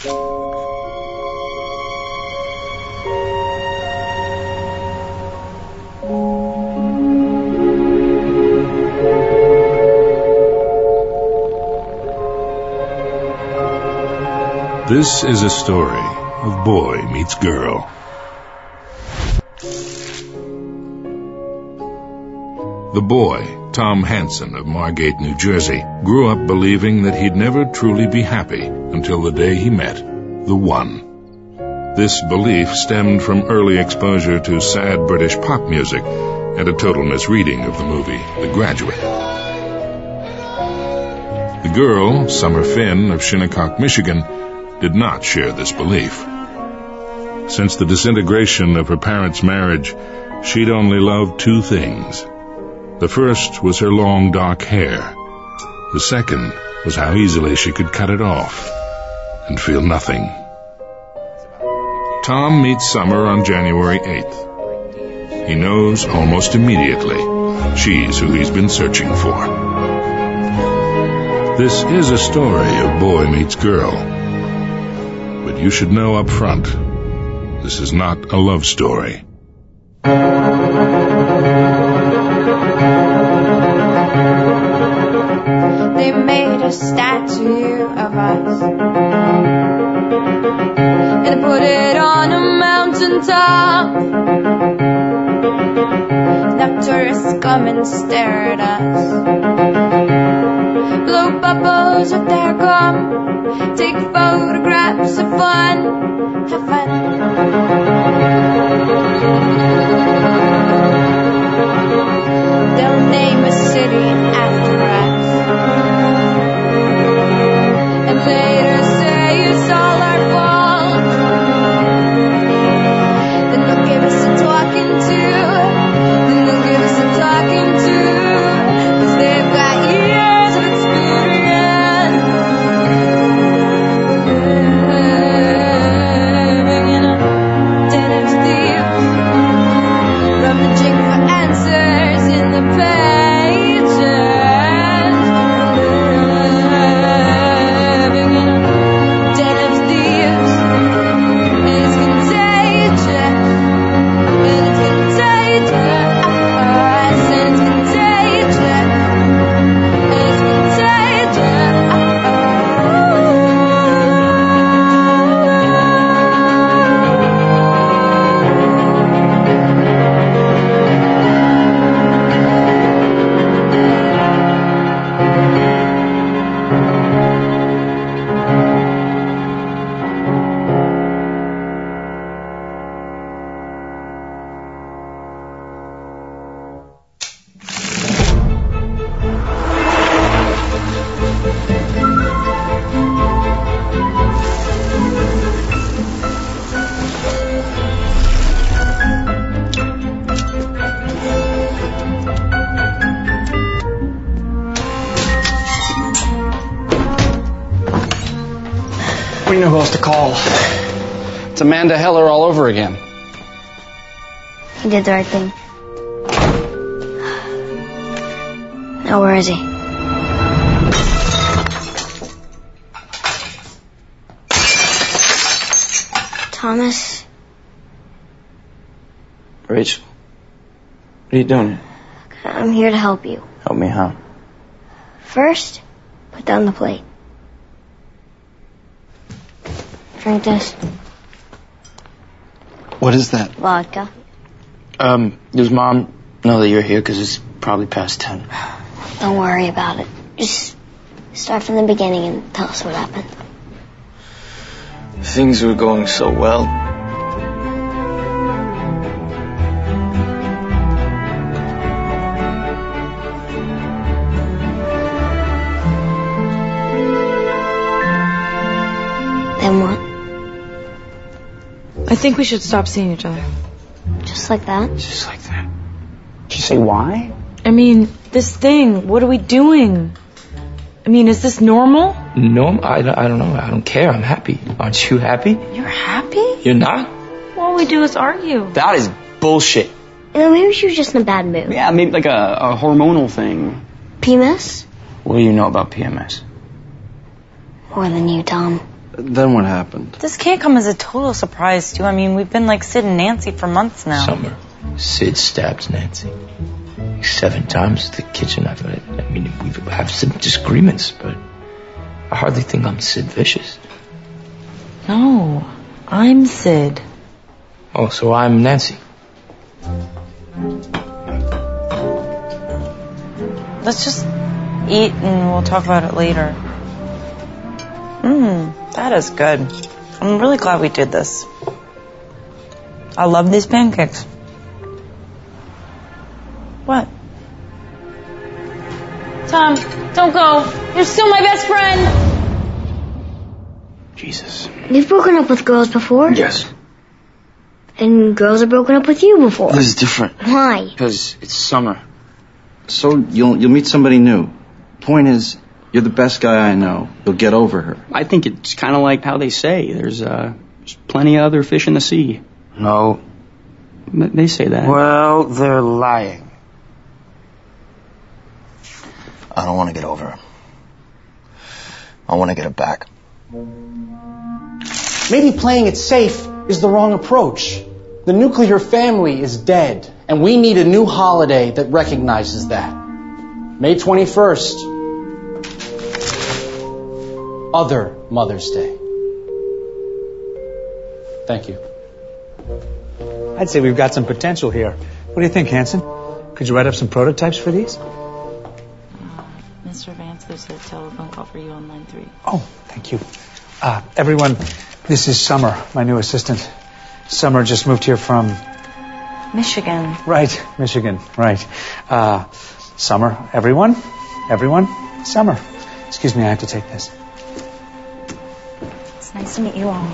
This is a story of boy meets girl. The boy, Tom Hansen of Margate, New Jersey, grew up believing that he'd never truly be happy until the day he met the one. This belief stemmed from early exposure to sad British pop music and a total misreading of the movie The Graduate. The girl, Summer Finn of Shinnecock, Michigan, did not share this belief. Since the disintegration of her parents' marriage, she'd only loved two things. The first was her long dark hair. The second was how easily she could cut it off and feel nothing. Tom meets Summer on January 8th. He knows almost immediately she's who he's been searching for. This is a story of boy meets girl. But you should know up front, this is not a love story. They made a statue of us and put it on a mountaintop. Now tourists come and stare at us, blow bubbles with their gum, take photographs of fun, have fun. They'll name a city after us and later say it's all our fault. Then they'll give us a talking to, then they'll give us a talking to, 'cause they've got years of experience. Living in a den of thieves, rummaging for answers in the pages. Living in a den of thieves, and it's contagious, and it's contagious, and it's contagious, and it's contagious. We know who else to call. It's Amanda Heller all over again. He did the right thing. Now where is he? Thomas? Rachel, what are you doing? I'm here to help you. Help me how? First, put down the plate. Drink this. What is that? Vodka. Does Mom know that you're here? 'Cause it's probably past 10. Don't worry about it. Just start from the beginning and tell us what happened. Things were going so well. Then what? I think we should stop seeing each other. Just like that? Just like that. Did you say why? I mean, this thing, what are we doing? I mean, is this normal? No, I don't know. I don't care. I'm happy. Aren't you happy? You're happy? You're not? All we do is argue. That is bullshit. You know, maybe she was just in a bad mood. Yeah, maybe like a hormonal thing. PMS? What do you know about PMS? More than you, Tom. Then what happened? This can't come as a total surprise to you. I mean, we've been like Sid and Nancy for months now. Summer, Sid stabbed Nancy 7 times at the kitchen. I mean, we have some disagreements, but I hardly think I'm Sid Vicious. No, I'm Sid. Oh, so I'm Nancy. Let's just eat and we'll talk about it later. That is good. I'm really glad we did this. I love these pancakes. What? Tom, don't go. You're still my best friend. Jesus. You've broken up with girls before? Yes. And girls have broken up with you before. This is different. Why? Because it's summer. So you'll meet somebody new. Point is, you're the best guy I know. You'll get over her. I think it's kind of like how they say. There's plenty of other fish in the sea. No. They say that. Well, they're lying. I don't want to get over her. I want to get her back. Maybe playing it safe is the wrong approach. The nuclear family is dead, and we need a new holiday that recognizes that. May 21st. Other Mother's Day. Thank you. I'd say we've got some potential here. What do you think, Hanson? Could you write up some prototypes for these? Mr. Vance, there's a telephone call for you on line 3. Oh, thank you. Everyone, this is Summer, my new assistant. Summer just moved here from... Michigan. Right, Michigan, right. Summer, everyone, Summer. Excuse me, I have to take this. It's nice to meet you all.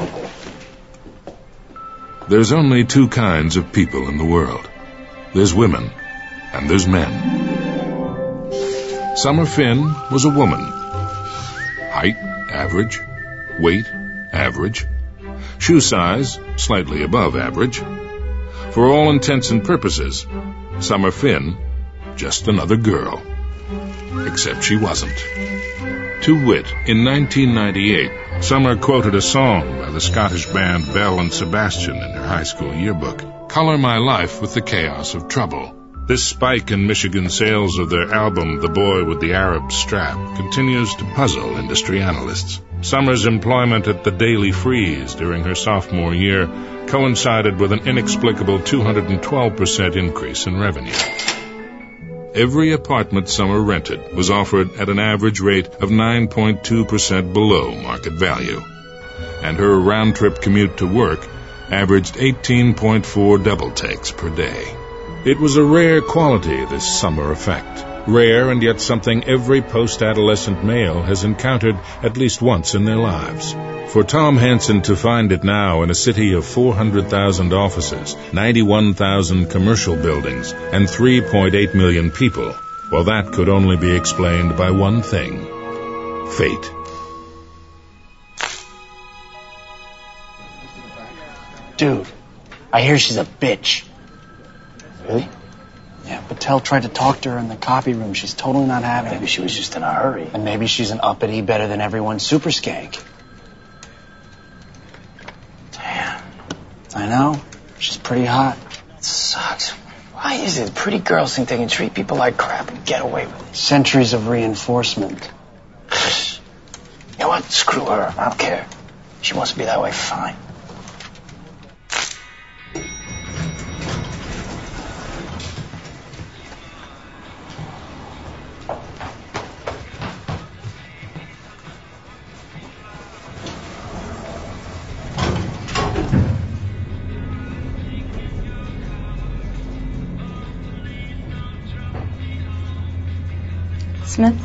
There's only 2 kinds of people in the world. There's women, and there's men. Summer Finn was a woman. Height, average. Weight, average. Shoe size, slightly above average. For all intents and purposes, Summer Finn, just another girl. Except she wasn't. To wit, in 1998, Summer quoted a song by the Scottish band Belle and Sebastian in her high school yearbook, "Color My Life with the Chaos of Trouble." This spike in Michigan sales of their album, The Boy with the Arab Strap, continues to puzzle industry analysts. Summer's employment at the Daily Freeze during her sophomore year coincided with an inexplicable 212% increase in revenue. Every apartment Summer rented was offered at an average rate of 9.2% below market value, and her round-trip commute to work averaged 18.4 double takes per day. It was a rare quality, this summer effect. Rare, and yet something every post-adolescent male has encountered at least once in their lives. For Tom Hanson to find it now in a city of 400,000 offices, 91,000 commercial buildings, and 3.8 million people, well, that could only be explained by one thing: fate. Dude, I hear she's a bitch. Really? Yeah, Patel tried to talk to her in the copy room. She's totally not having it. Maybe she was just in a hurry. And maybe she's an uppity, better than everyone super skank. Damn. I know. She's pretty hot. It sucks. Why is it pretty girls think they can treat people like crap and get away with it? Centuries of reinforcement. You know what? Screw her. I don't care. She wants to be that way, fine. Smith?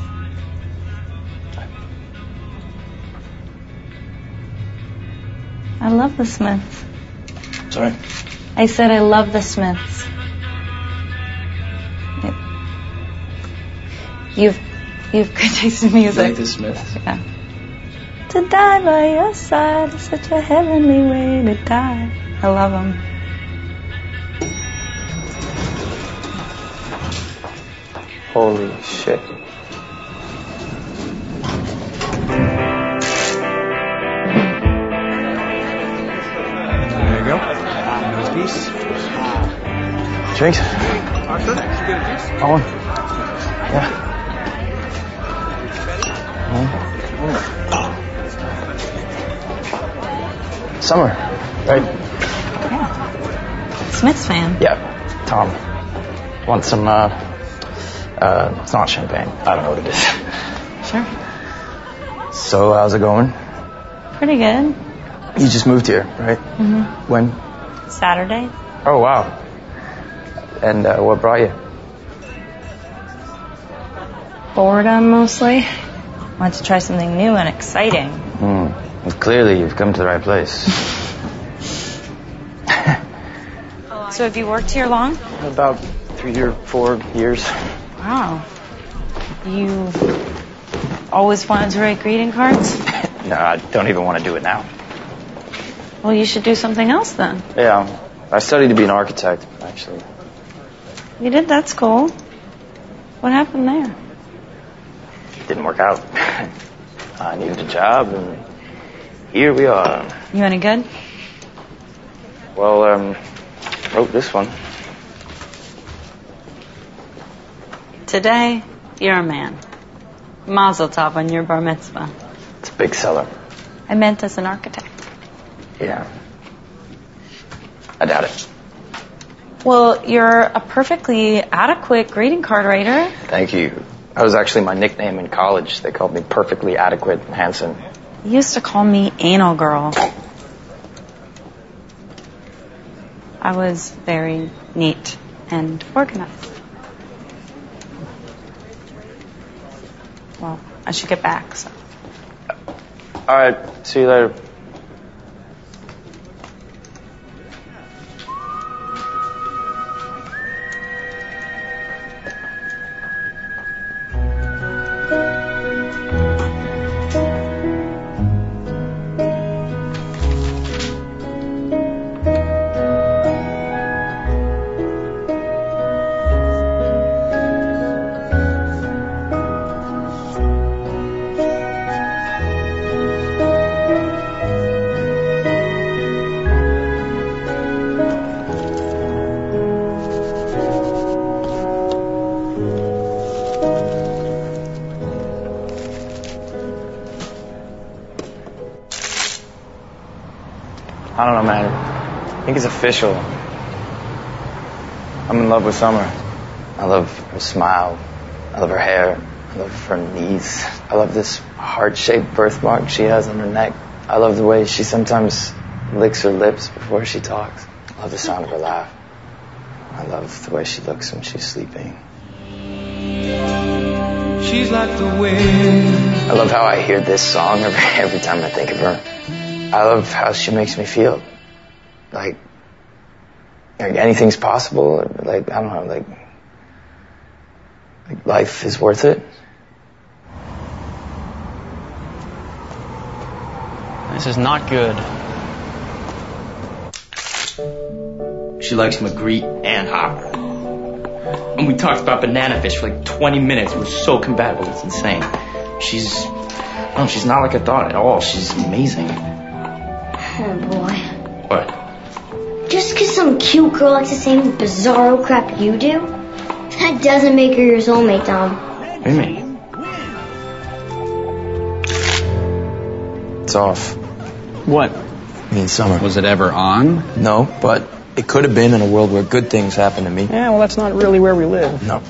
I love the Smiths. Sorry? I said I love the Smiths. You've good taste in music. Like the Smiths? Yeah. To die by your side is such a heavenly way to die. I love them. Holy shit. Drinks? Owen? Yeah. Summer, right? Yeah. Smith's fan. Yeah, Tom. Want some, it's not champagne. I don't know what it is. Sure. So, how's it going? Pretty good. You just moved here, right? Mm-hmm. When? Saturday. Oh, wow. And, what brought you? Boredom, mostly. Wanted to try something new and exciting. Well, clearly, you've come to the right place. So have you worked here long? About 3 or 4 years. Wow. You always wanted to write greeting cards? No, I don't even want to do it now. Well, you should do something else then. Yeah, I studied to be an architect, actually. You did? That's cool. What happened there? Didn't work out. I needed a job, and here we are. You any good? Well, wrote this one. Today, you're a man. Mazel tov on your bar mitzvah. It's a big seller. I meant as an architect. Yeah. I doubt it. Well, you're a perfectly adequate greeting card writer. Thank you. That was actually my nickname in college. They called me Perfectly Adequate Hanson. You used to call me Anal Girl. I was very neat and organized. Well, I should get back, so. All right. See you later. I don't know, man. I think it's official. I'm in love with Summer. I love her smile. I love her hair. I love her knees. I love this heart-shaped birthmark she has on her neck. I love the way she sometimes licks her lips before she talks. I love the sound of her laugh. I love the way she looks when she's sleeping. She's like the wind. I love how I hear this song every time I think of her. I love how she makes me feel. Like anything's possible. Like, I don't know, like life is worth it. This is not good. She likes Magritte and Hopper. And we talked about banana fish for like 20 minutes. It was so compatible, it's insane. She's not like I thought at all. She's amazing. Oh, boy. What? Just because some cute girl likes the same bizarro crap you do, that doesn't make her your soulmate, Tom. What do you mean? It's off. What? Me and Summer. Was it ever on? No, but it could have been in a world where good things happen to me. Yeah, well, that's not really where we live. No.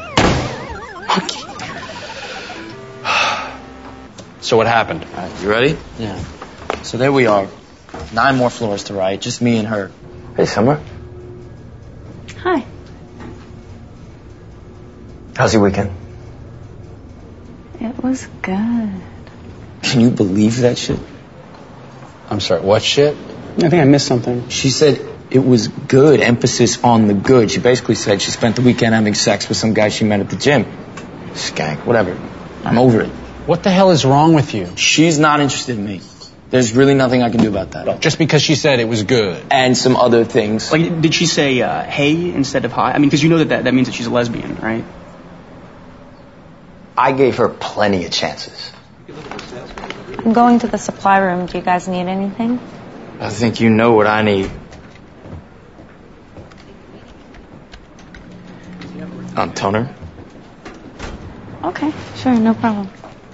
So what happened? All right, you ready? Yeah. So there we are. 9 more floors to write, just me and her. Hey, Summer. Hi. How's your weekend? It was good. Can you believe that shit? I'm sorry, what shit? I think I missed something. She said it was good, emphasis on the good. She basically said she spent the weekend having sex with some guy she met at the gym. Skank, whatever. I'm over it. What the hell is wrong with you? She's not interested in me. There's really nothing I can do about that. Just because she said it was good. And some other things. Like, did she say hey instead of hi? I mean, because you know that means that she's a lesbian, right? I gave her plenty of chances. I'm going to the supply room. Do you guys need anything? I think you know what I need. Toner? Okay, sure, no problem.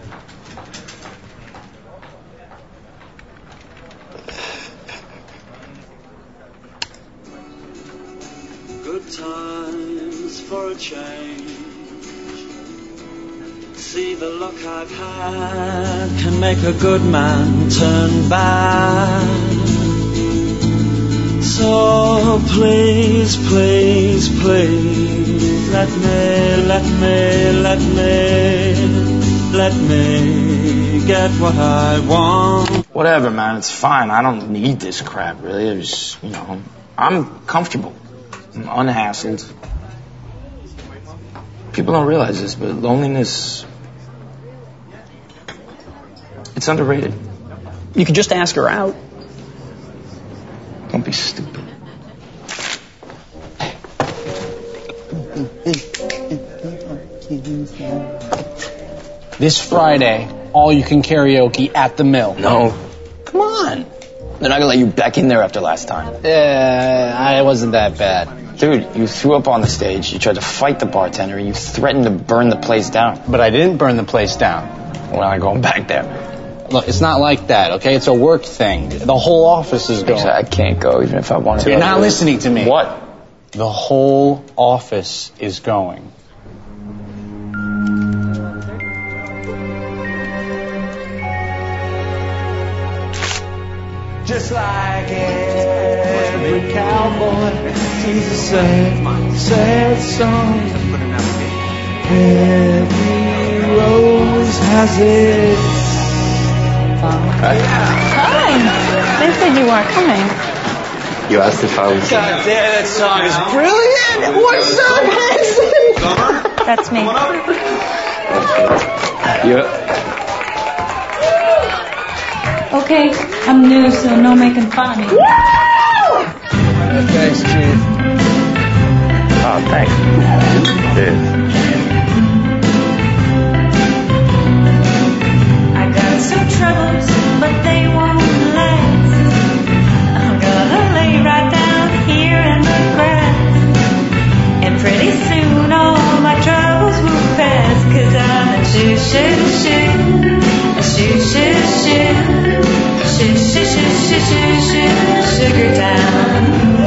Good times for a change. See the luck I've had can make a good man turn bad. So please, please, please, let me get what I want. Whatever, man. It's fine. I don't need this crap, really. I'm comfortable. I'm unhassled. People don't realize this, but loneliness, it's underrated. You could just ask her out. Don't be stupid. This Friday, all you can karaoke at the Mill. No. Come on. They're not gonna let you back in there after last time. I wasn't that bad. Dude, you threw up on the stage, you tried to fight the bartender, and you threatened to burn the place down. But I didn't burn the place down. We're not going back there. Look, it's not like that, okay? It's a work thing. The whole office is going. I can't go, even if I wanted to. You're not listening to me. What? The whole office is going. Just like every cowboy, he's a sad song. Every rose has its Hi. They said you weren't coming. You asked if I was... God damn, that song is brilliant! What's up, Hanson? That's me. Okay, I'm new, so no making fun of me. Thanks, Chief. Oh, thanks. Cheers. I got some troubles, but they won't last. I'm gonna lay right down here in the grass. And pretty soon all my troubles will pass. 'Cause I'm a sugar town.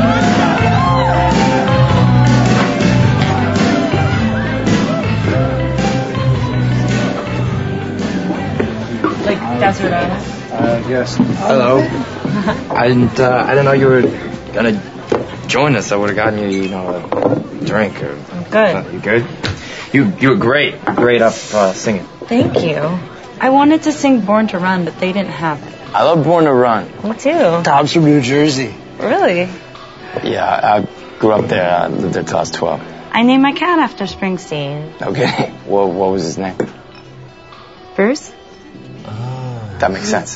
Like Desert Island. Yes. Hello. I didn't know you were gonna join us. I would have gotten you, a drink or... Good. You good? You were great. Great up singing. Thank you. I wanted to sing Born to Run, but they didn't have it. I love Born to Run. Me too. Tom's from New Jersey. Really? Yeah, I grew up there. I lived there till I was 12. I named my cat after Springsteen. Okay. What was his name? Bruce? That makes sense.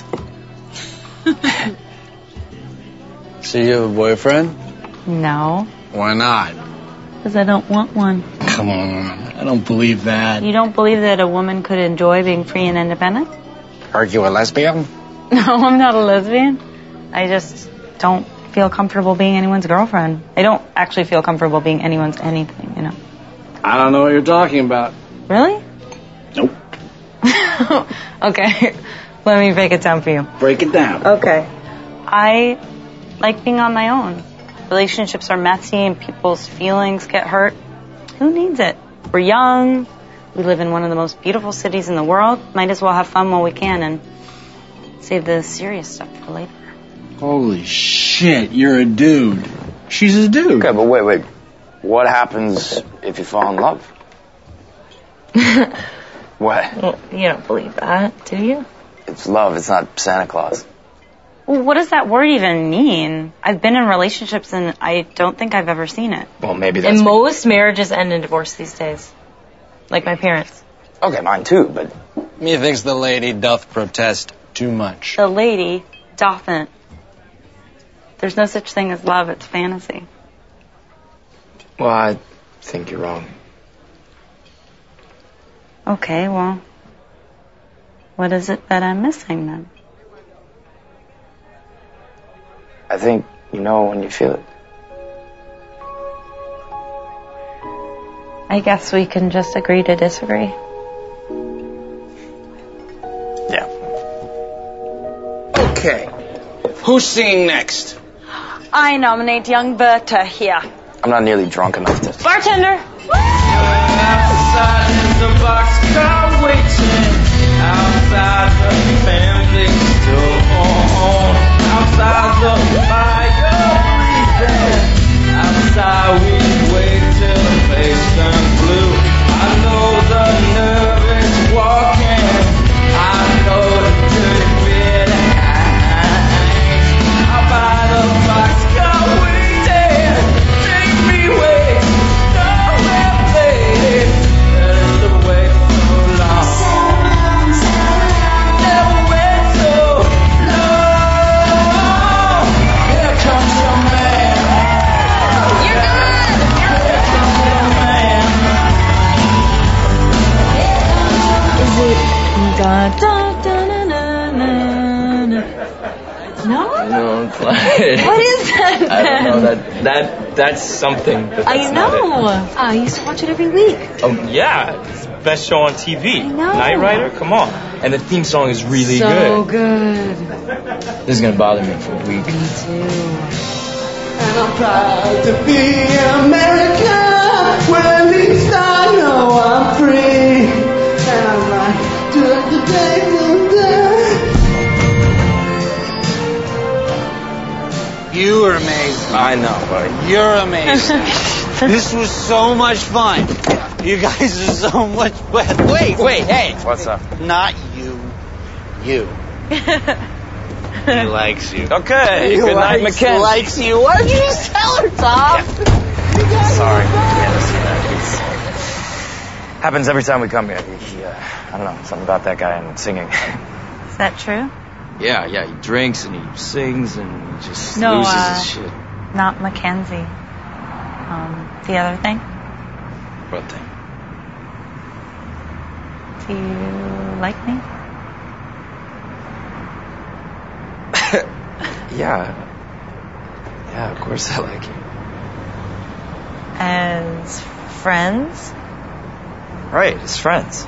So you have a boyfriend? No, Why not? because I don't want one. Come on, I don't believe that. You don't believe that a woman could enjoy being free and independent? Are you a lesbian? No, I'm not a lesbian. I just don't feel comfortable being anyone's girlfriend. I don't actually feel comfortable being anyone's anything, I don't know what you're talking about. Really? Nope. Okay, let me break it down for you. Break it down. Okay. I like being on my own. Relationships are messy and people's feelings get hurt. Who needs it? We're young. We live in one of the most beautiful cities in the world. Might as well have fun while we can and save the serious stuff for later. Holy shit, you're a dude. She's a dude. Okay, but wait. What happens if you fall in love? What? Well, you don't believe that, do you? It's love. It's not Santa Claus. Well, what does that word even mean? I've been in relationships and I don't think I've ever seen it. Well, maybe that's... And most marriages end in divorce these days. Like my parents. Okay, mine too, but... Methinks the lady doth protest too much. The lady dothn't. There's no such thing as love, it's fantasy. Well, I think you're wrong. Okay, well, what is it that I'm missing then? I think you know when you feel it. I guess we can just agree to disagree. Yeah. Okay. Who's singing next? I nominate young Berta here. I'm not nearly drunk enough to... Bartender! Outside is the boxcar waiting. Outside the family still on. Outside the fire breathing. Outside we wait till the face turns blue. I know the nervous walking. I know the dirty red eyes. I'll buy the boxcar waiting. Take me away. Nowhere, babe. There's the way so long. Never wait so long. Here comes your man. You're good! Here comes your man. Is it da da da na na na na? No? No, it's not. What is that I don't know. then? That's something. But that's I not it. know. I used to watch it every week. Oh, yeah. It's the best show on TV. I know. Knight Rider? Come on. And the theme song is really So good. good. This is going to bother me for a week. Me too. And I'm proud to be an American. Well, at least I know I'm free. And I'm like, do the day, You were amazing. I know, but... You're amazing. This was so much fun. You guys are so much... Wait, hey. What's up? Not you. You. He likes you. Okay, good night, Mackenzie. Likes you. Why did you just tell her, Tom? Sorry. Yeah, listen, it's... happens every time we come here. I don't know, something about that guy and singing. Is that true? Yeah, he drinks and he sings and he just No, loses his shit. Not Mackenzie. The other thing? What thing? Do you like me? Yeah, of course I like you. As friends? Right, as friends.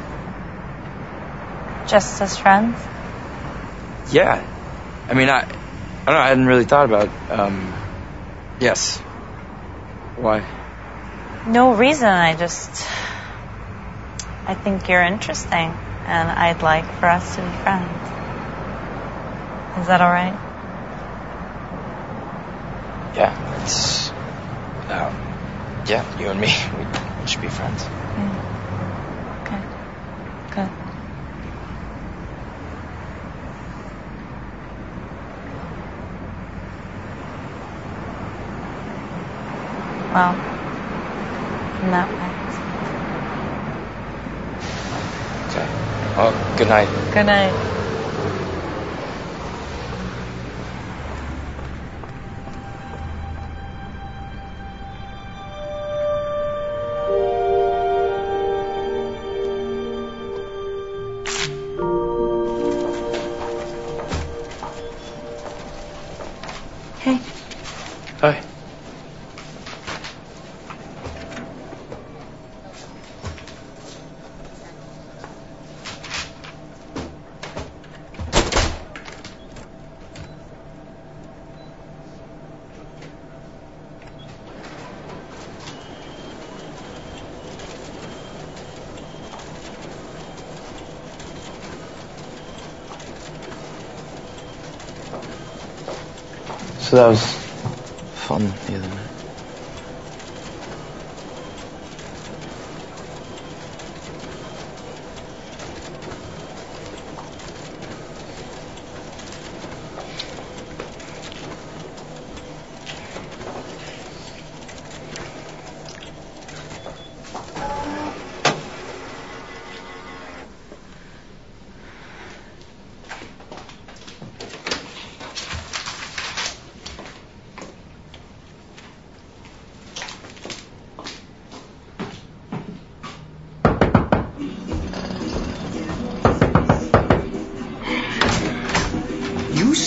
Just as friends? Yeah. I mean, I don't know, I hadn't really thought about, yes. Why? No reason, I think you're interesting, and I'd like for us to be friends. Is that alright? Yeah, it's, yeah, you and me, we should be friends. Okay. Good. Well, in that way. Okay. Well, good night. Good night. Hey. Hi. So that was fun the other night.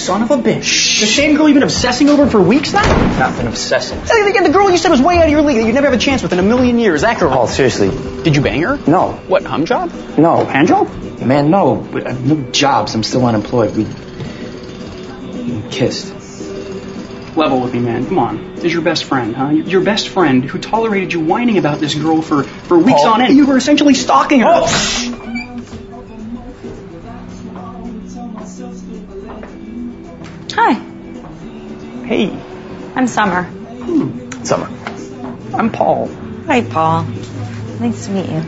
son of a bitch. The same girl you've been obsessing over for weeks now? Nothing obsessing. The girl you said was way out of your league that you'd never have a chance with in a million years. That girl. Oh, seriously. Did you bang her? No. What, hum job? No. Hand job? Man, no. But I have no jobs. I'm still unemployed. We kissed. Level with me, man. Come on. This is your best friend, huh? Your best friend who tolerated you whining about this girl for weeks on end. You were essentially stalking her. Oh. Hi. Hey. I'm Summer. Summer. I'm Paul. Hi, Paul. Nice to meet you.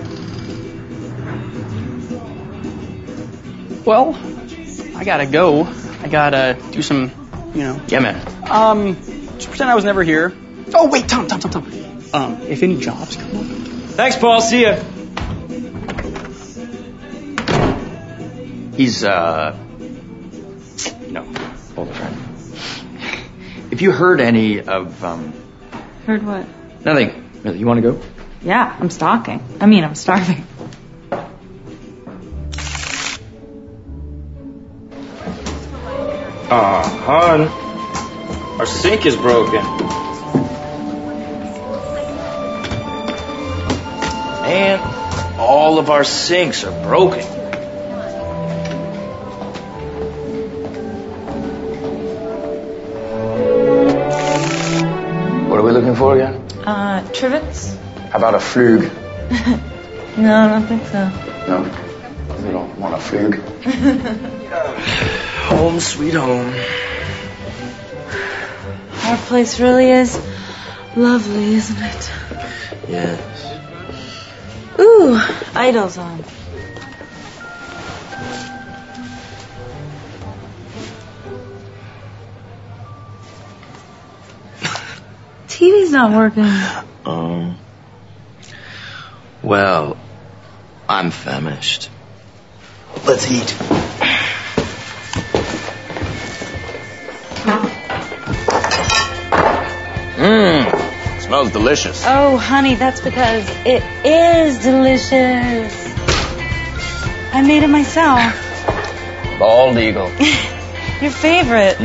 Well, I gotta go. I gotta do some, Yeah, man. Just pretend I was never here. Oh, wait, Tom. If any jobs come up. Thanks, Paul. See ya. He's, older friend. If you heard any of, Heard what? Nothing. Really, you want to go? Yeah, I'm stalking. I'm starving. Hon, our sink is broken. And all of our sinks are broken. What are we looking for again? Trivets? How about a flug? No, I don't think so. No? We don't want a flug. Home sweet home. Our place really is lovely, isn't it? Yes. Ooh, Idol's on. TV's not working. Well, I'm famished. Let's eat. Smells delicious. Oh, honey, that's because it is delicious. I made it myself. Bald eagle. Your favorite.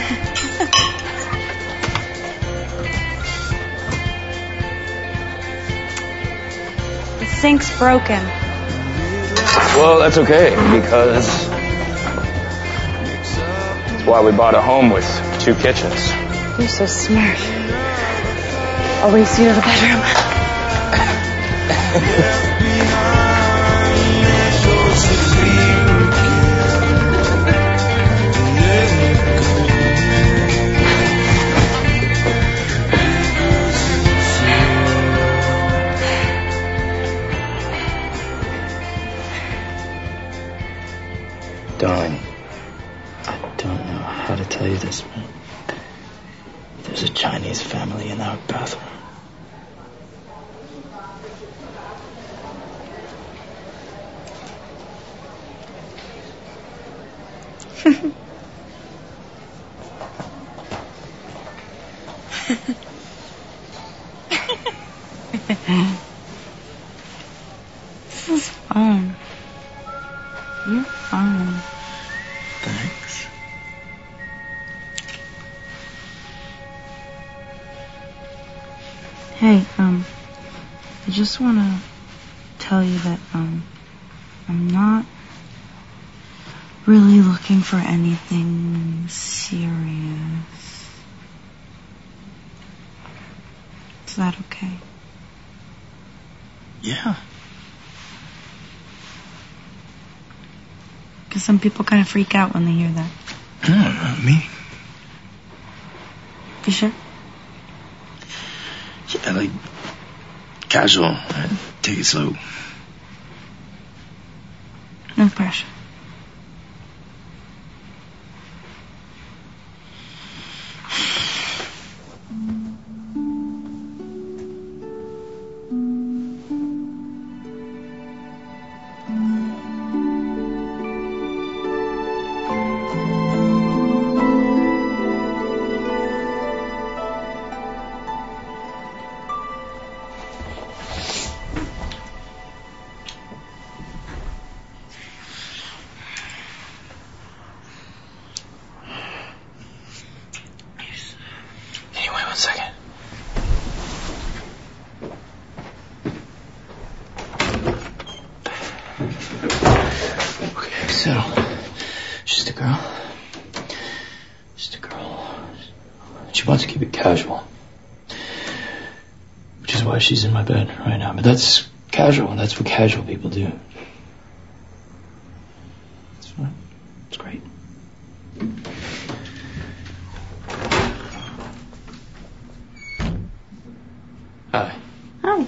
The sink's broken. Well, that's okay, because that's why we bought a home with 2 kitchens. You're so smart. I'll race you to the bedroom. Darling, I don't know how to tell you this, but there's a Chinese family in our bathroom. This is fun. You're fun. Thanks. Hey, I just want to tell you that, I'm not really looking for anything serious. Is that okay? Yeah. Because some people kind of freak out when they hear that. No, not me. You sure? Yeah, like, casual. Take it slow. No pressure. settle. She's a girl. Just a girl. She wants to keep it casual. Which is why she's in my bed right now. But that's casual. That's what casual people do. It's fine. It's great. Hi. Hi.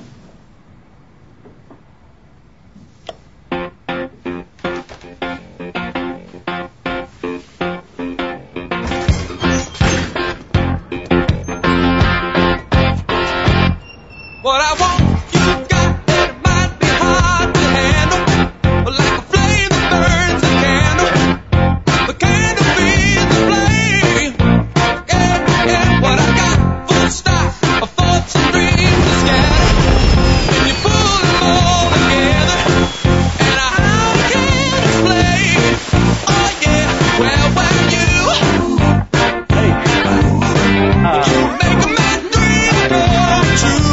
What I want, you got, it might be hard to handle, but like a flame that burns a candle, the candle feeds the flame. Yeah, yeah, what I got, full stop, of thoughts and dreams are scattered. When you pull them all together, and how can explain? Oh yeah, well, you make a man's dream come true.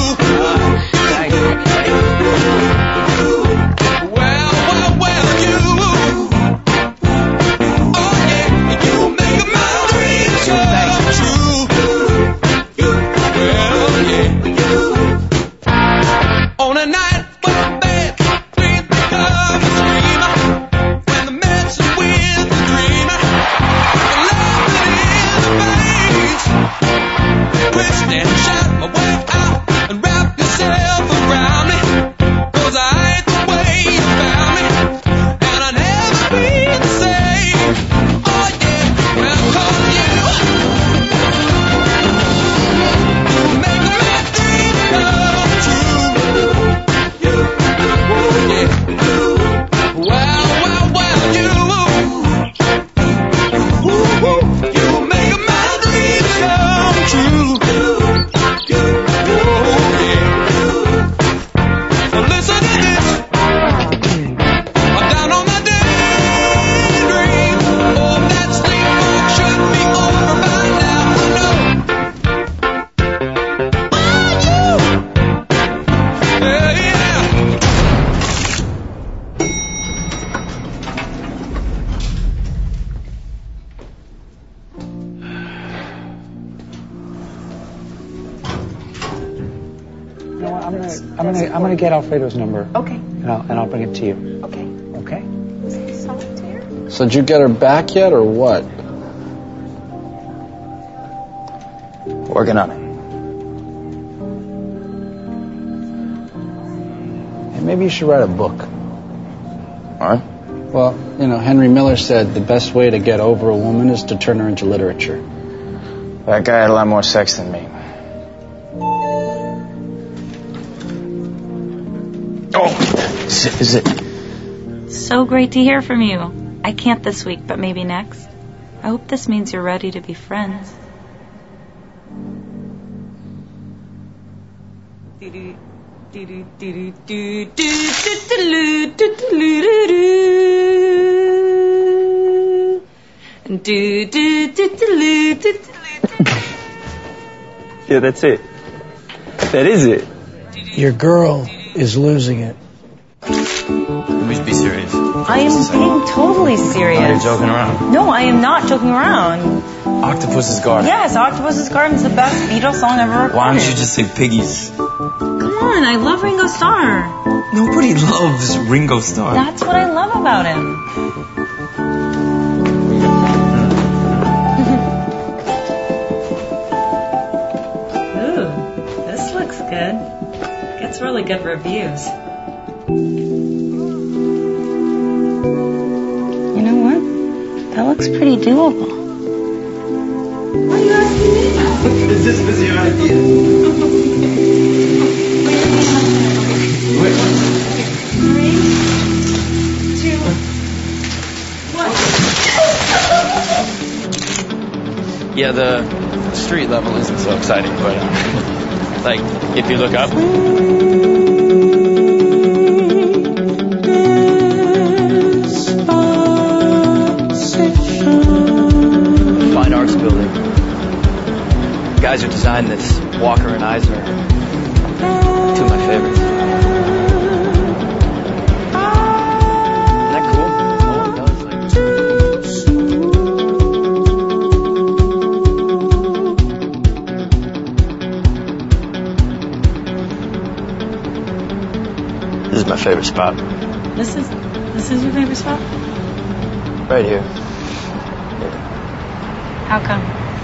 On a night when bad dreams become a dreamer, when the medicine with the dreamer, the love that is the veins, twist and shout my way out and wrap yourself around me, 'cause I ain't the way you found me, and I'll never be the same. Oh yeah, well, 'cause you make a man's dream come true. You make a man's dreams come true. So listen to this. I'm down on my daydream. Oh, that sleepwalk should be over by now. I know. Yeah, yeah. You know what? I'm gonna get Alfredo's number. Okay. And I'll bring it to you. Okay. Okay. Solitaire? So did you get her back yet, or what? Working on it. Hey, maybe you should write a book. Alright. Well, Henry Miller said the best way to get over a woman is to turn her into literature. That guy had a lot more sex than me. Oh, is it? So great to hear from you. I can't this week, but maybe next. I hope this means you're ready to be friends. Yeah, that's it. That is it. Your girl is losing it. We should be serious. I am being totally serious. Oh, you're joking around. No, I am not joking around. Octopus's Garden. Yes, Octopus's Garden is the best Beatles song ever recorded. Why don't you just say Piggies? Come on, I love Ringo Starr. Nobody loves Ringo Starr. That's what I love about him. Ooh, this looks good. Gets really good reviews. You know what? That looks pretty doable. Why are you asking me? Is this your idea? Wait. 3, 2, 1. Yeah, the street level isn't so exciting, but like if you look up. Fine Arts Building. The guys who designed this, Walker and Eisner, two of my favorites. Isn't that cool? No one does like favorite spot? This is your favorite spot? Right here. How come?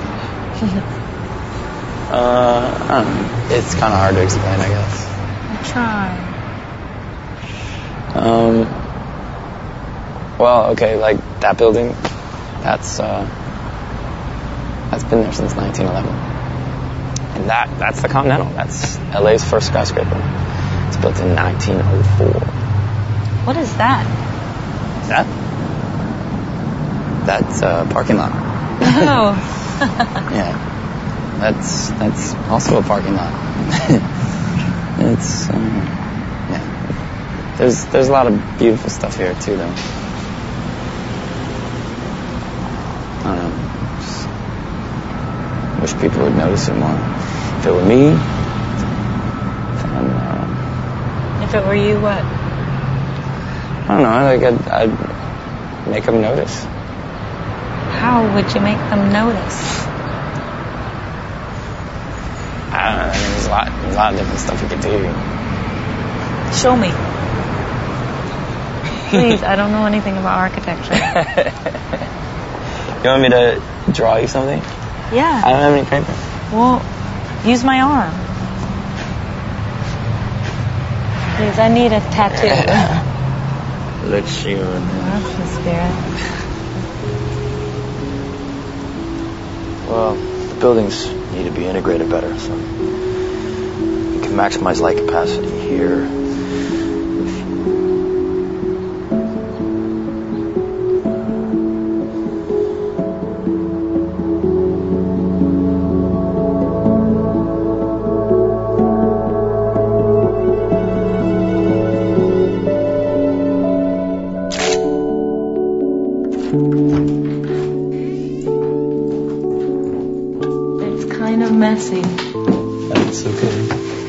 I don't know. It's kind of hard to explain, I guess. Try. Well, okay, like that building, that's been there since 1911. And that's the Continental. That's LA's first skyscraper. It's built in 1904. What is that? That's a parking lot. Oh. Yeah. That's also a parking lot. It's yeah. There's a lot of beautiful stuff here too, though. I don't know. Just wish people would notice it more. If it were me, then, if it were you, what? I don't know. Like I'd make them notice. How would you make them notice? I don't know. I mean, there's a lot of different stuff you could do. Show me. Please, I don't know anything about architecture. You want me to draw you something? Yeah. I don't have any paper. Well, use my arm. Please, I need a tattoo. Let's see. That's the spirit. Well, the buildings need to be integrated better, so you can maximize light capacity here. It's kind of messy. That's okay.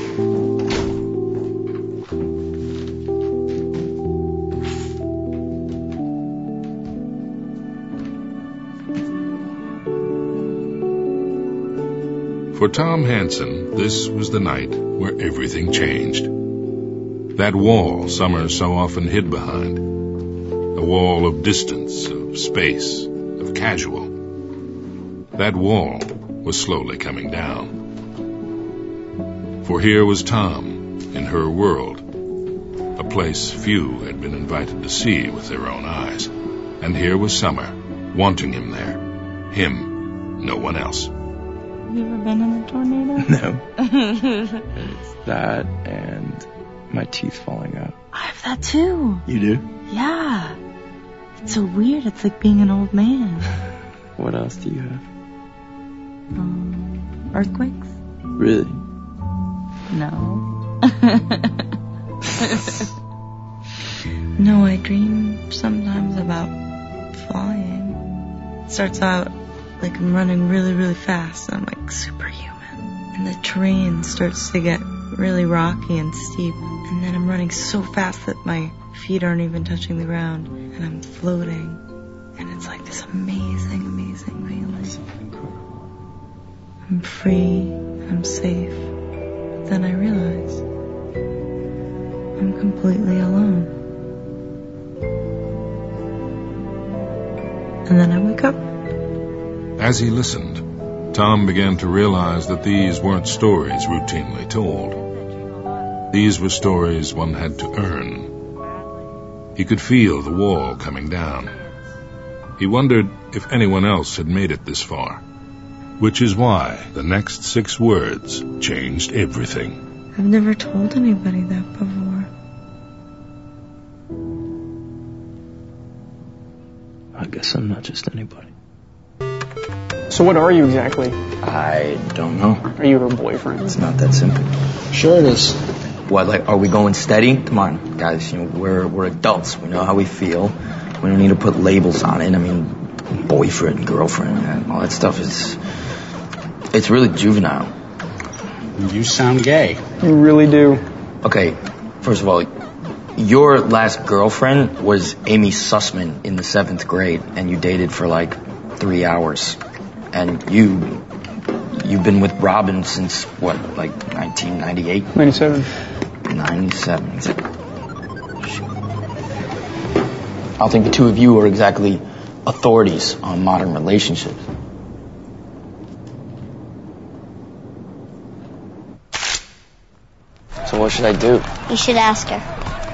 For Tom Hansen, this was the night where everything changed. That wall Summer so often hid behind. A wall of distance, of space, of casual. That wall was slowly coming down. For here was Tom, in her world, a place few had been invited to see with their own eyes. And here was Summer, wanting him there. Him, no one else. You ever been in a tornado? No. It's that and my teeth falling out. I have that too. You do? Yeah. It's so weird. It's like being an old man. What else do you have? Earthquakes? Really? No. No, I dream sometimes about flying. It starts out like I'm running really, really fast. And I'm like superhuman. And the terrain starts to get really rocky and steep. And then I'm running so fast that my feet aren't even touching the ground. And I'm floating. And it's like this amazing, amazing feeling. I'm free. I'm safe. But then I realize I'm completely alone. And then I wake up. As he listened, Tom began to realize that these weren't stories routinely told. These were stories one had to earn. He could feel the wall coming down. He wondered if anyone else had made it this far, which is why the next 6 words changed everything. I've never told anybody that before. I guess I'm not just anybody. So what are you exactly? I don't know. Are you her boyfriend? It's not that simple. Sure it is. What, like, are we going steady? Come on, guys, we're adults. We know how we feel. We don't need to put labels on it. I mean, boyfriend, girlfriend, all that stuff it's really juvenile. You sound gay. You really do. Okay, first of all, your last girlfriend was Amy Sussman in the 7th grade, and you dated for like 3 hours. And you've been with Robin since, what, like 1998? 97. 97. don't think the two of you are exactly authorities on modern relationships. So what should I do? You should ask her.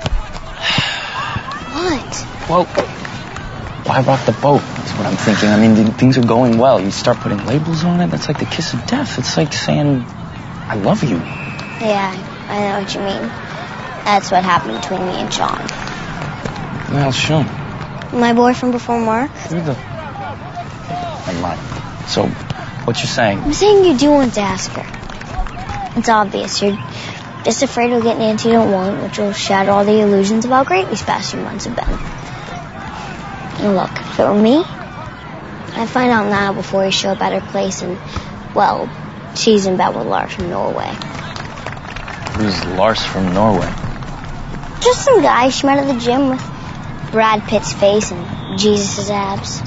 What? Well, why rock the boat is what I'm thinking. I mean, things are going well. You start putting labels on it, that's like the kiss of death. It's like saying, I love you. Yeah, I know what you mean. That's what happened between me and Sean. Well, Sean. My boyfriend before Mark. You're the... Never mind. So, what you're saying? I'm saying you do want to ask her. It's obvious. You're just afraid of getting into you don't want, which will shatter all the illusions of how great these past few months have been. And look, if it were me, I'd find out now before you show up at her place and, well, she's in bed with Lars from Norway. Who's Lars from Norway? Just some guy she met at the gym with Brad Pitt's face and Jesus' abs.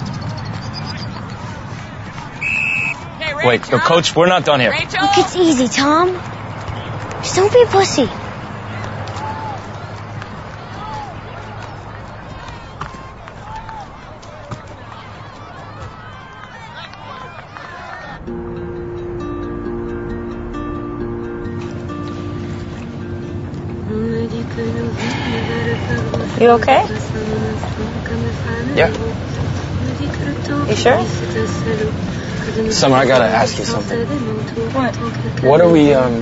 Wait, no, Coach, we're not done here. Look, it's easy, Tom. Just don't be a pussy. You okay? Yeah. You sure? Summer, I gotta ask you something. What? What are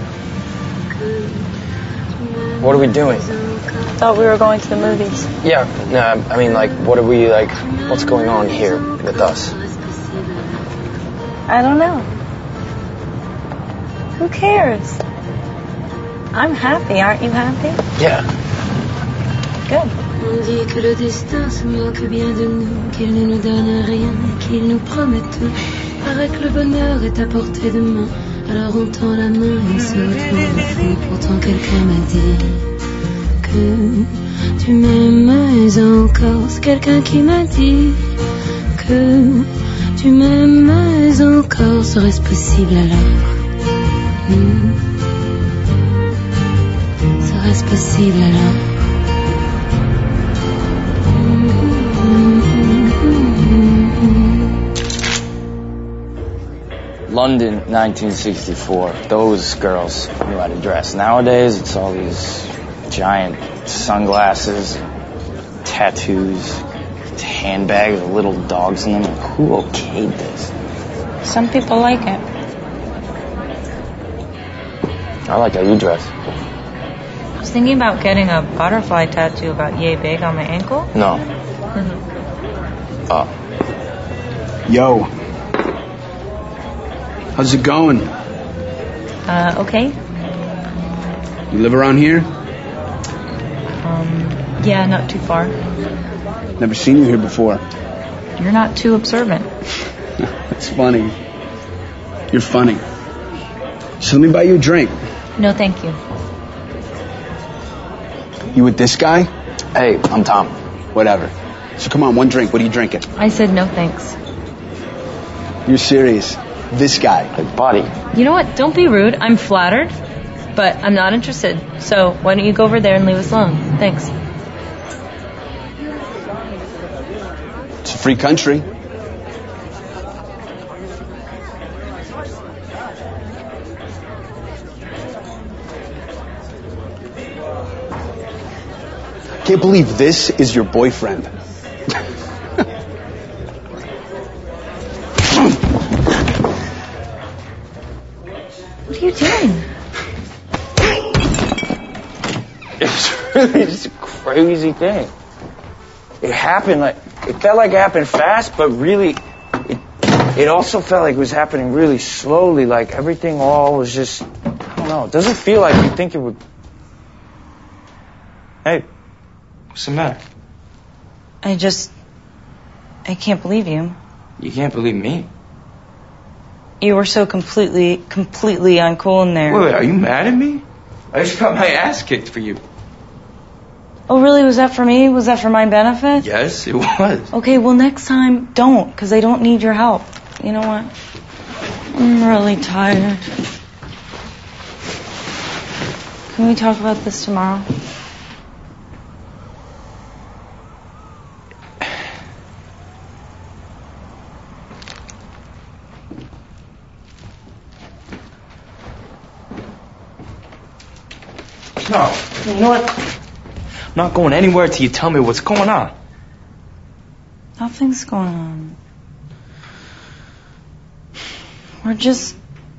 we doing? Thought we were going to the movies. Yeah, no, I mean, like, what's going on here with us? I don't know. Who cares? I'm happy. Aren't you happy? Yeah. Good. On dit que le destin se moque bien de nous, qu'il ne nous donne rien, qu'il nous promet tout. Paraît que le bonheur est à portée de main. Alors on tend la main et se retrouve au fond. Pourtant quelqu'un m'a dit que tu m'aimes encore. C'est quelqu'un qui m'a dit que tu m'aimes encore. Serait-ce possible alors? Serait-ce possible alors? London, 1964. Those girls knew how to dress. Nowadays, it's all these giant sunglasses, tattoos, handbags with little dogs in them. Who okayed this? Some people like it. I like how you dress. I was thinking about getting a butterfly tattoo about yay big on my ankle. No. Oh. Yo. How's it going? Okay. You live around here? Yeah, not too far. Never seen you here before. You're not too observant. It's funny. You're funny. So let me buy you a drink. No, thank you. You with this guy? Hey, I'm Tom. Whatever. So come on, one drink. What are you drinking? I said no thanks. You're serious. This guy. Hey, buddy. You know what? Don't be rude. I'm flattered, but I'm not interested. So why don't you go over there and leave us alone? Thanks. It's a free country. Can't believe this is your boyfriend. What are you doing? It's really just a crazy thing. It happened it felt like it happened fast, but really, it also felt like it was happening really slowly, like everything all was just, I don't know, it doesn't feel like you think it would. Hey, what's the matter? I can't believe you. You can't believe me? You were so completely uncool in there. Wait, are you mad at me? I just got my ass kicked for you. Oh, really? Was that for me? Was that for my benefit? Yes, it was. Okay, well, next time, don't, because I don't need your help. You know what? I'm really tired. Can we talk about this tomorrow? No. You know what? I'm not going anywhere till you tell me what's going on. Nothing's going on. We're just...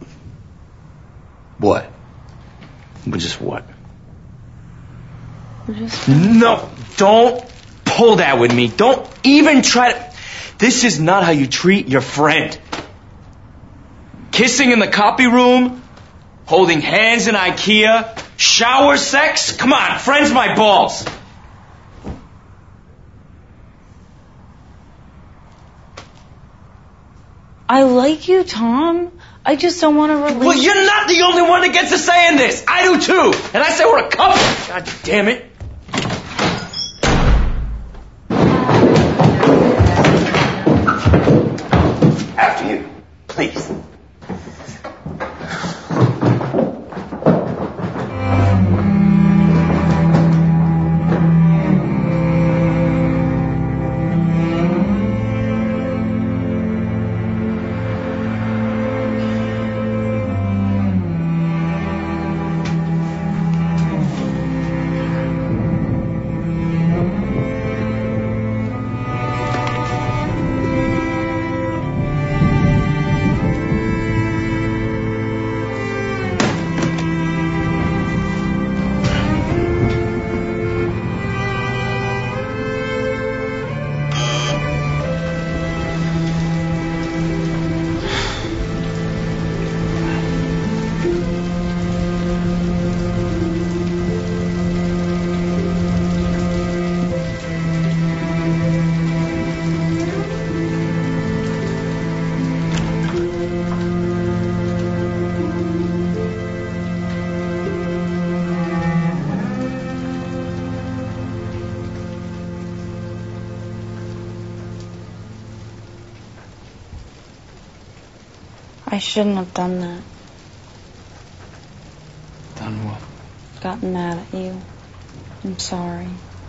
What? We're just what? We're just... No, don't pull that with me. Don't even try to... This is not how you treat your friend. Kissing in the copy room, holding hands in IKEA, shower sex. Come on, friends my balls. I like you, Tom. I just don't want to release... Well, you're not the only one that gets a say in this. I do too. And I say we're a couple. God damn it. After you, please. I shouldn't have done that. Done what? Gotten mad at you. I'm sorry.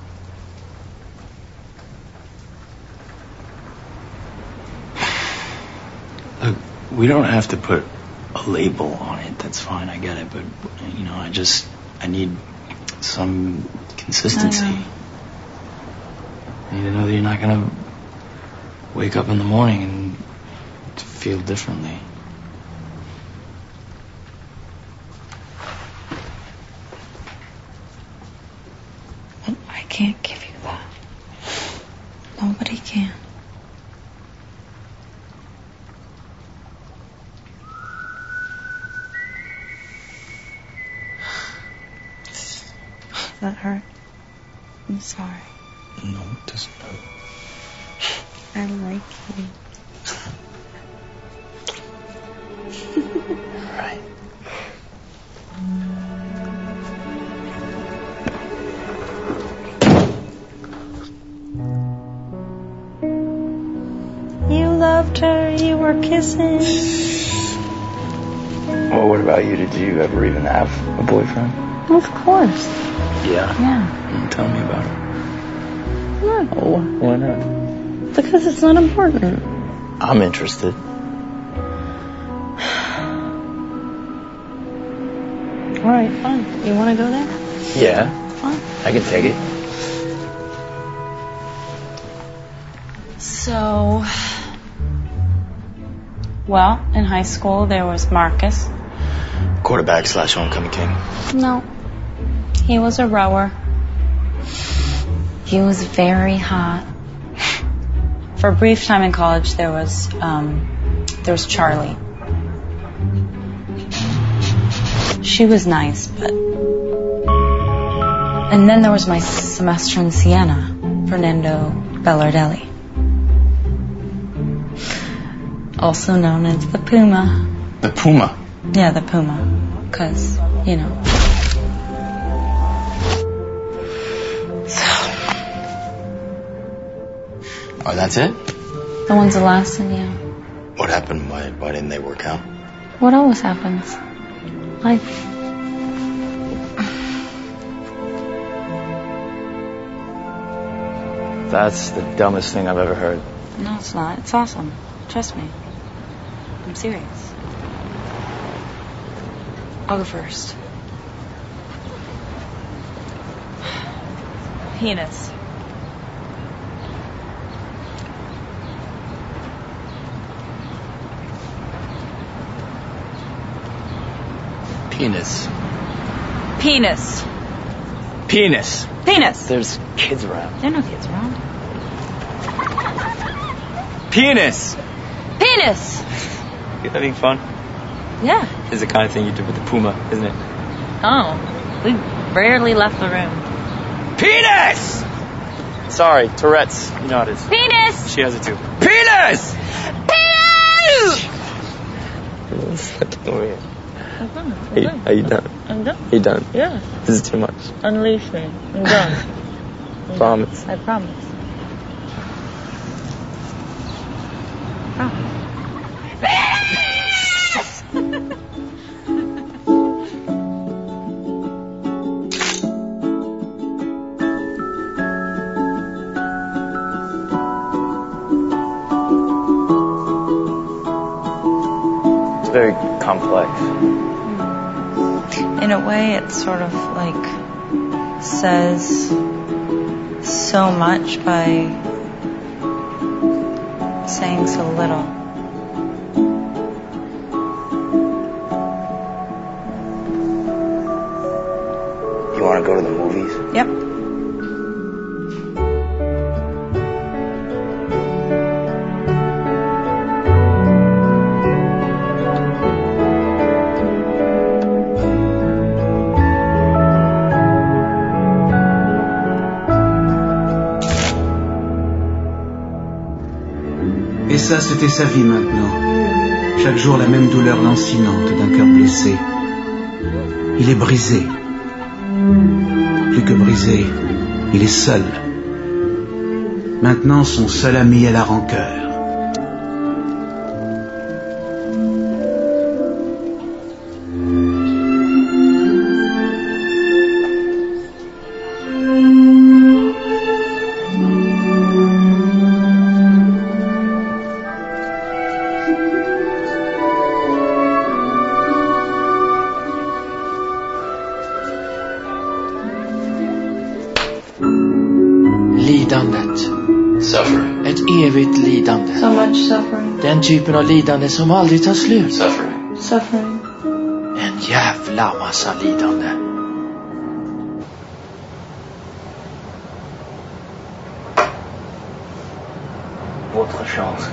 Look, we don't have to put a label on it. That's fine, I get it. But, you know, I need some consistency. I need to know that you're not going to wake up in the morning and feel differently. But I can't give you that. Nobody can. That hurt. I'm sorry. No, it doesn't hurt. I like you. Right. You loved her, you were kissing. Well, what about you? Did you ever even have a boyfriend? Of course. Yeah? Yeah. Tell me about it. No. Why not? Because it's not important. I'm interested. All right, fine. You want to go there? Yeah. Fine. I can take it. So, well, in high school there was Marcus. Quarterback / homecoming king. No, he was a rower. He was very hot. For a brief time in college, there was Charlie. She was nice, but... And then there was my semester in Siena, Fernando Bellardelli. Also known as the Puma. The Puma? Yeah, the Puma. Because, you know. Oh, that's it? The ones that lasted, yeah. What happened? Why didn't they work out? What always happens? Life. That's the dumbest thing I've ever heard. No, it's not. It's awesome. Trust me. I'm serious. I'll go first. Penis. Penis. Penis. Penis. Penis. There's kids around. There are no kids around. Penis. Penis. You having fun? Yeah. It's the kind of thing you do with the puma, isn't it? Oh, we rarely left the room. Penis! Sorry, Tourette's. You know how it is. Penis! She has it too. Penis! Penis! Over here. I'm Are you done? I'm done. Are you done? Yeah. This is too much. Unleash me. I'm done. Promise. I promise. It's very complex. In a way, it sort of like says so much by saying so little. You want to go to the movies? Yep. Et ça, c'était sa vie maintenant. Chaque jour, la même douleur lancinante d'un cœur blessé. Il est brisé. Plus que brisé, il est seul. Maintenant, son seul ami est la rancœur. Lidandet. Suffering. Ett evigt lidande. So much suffering. Den typen av lidande som aldrig tar slut. Suffering. Suffering. En jävla massa lidande. Votre chance.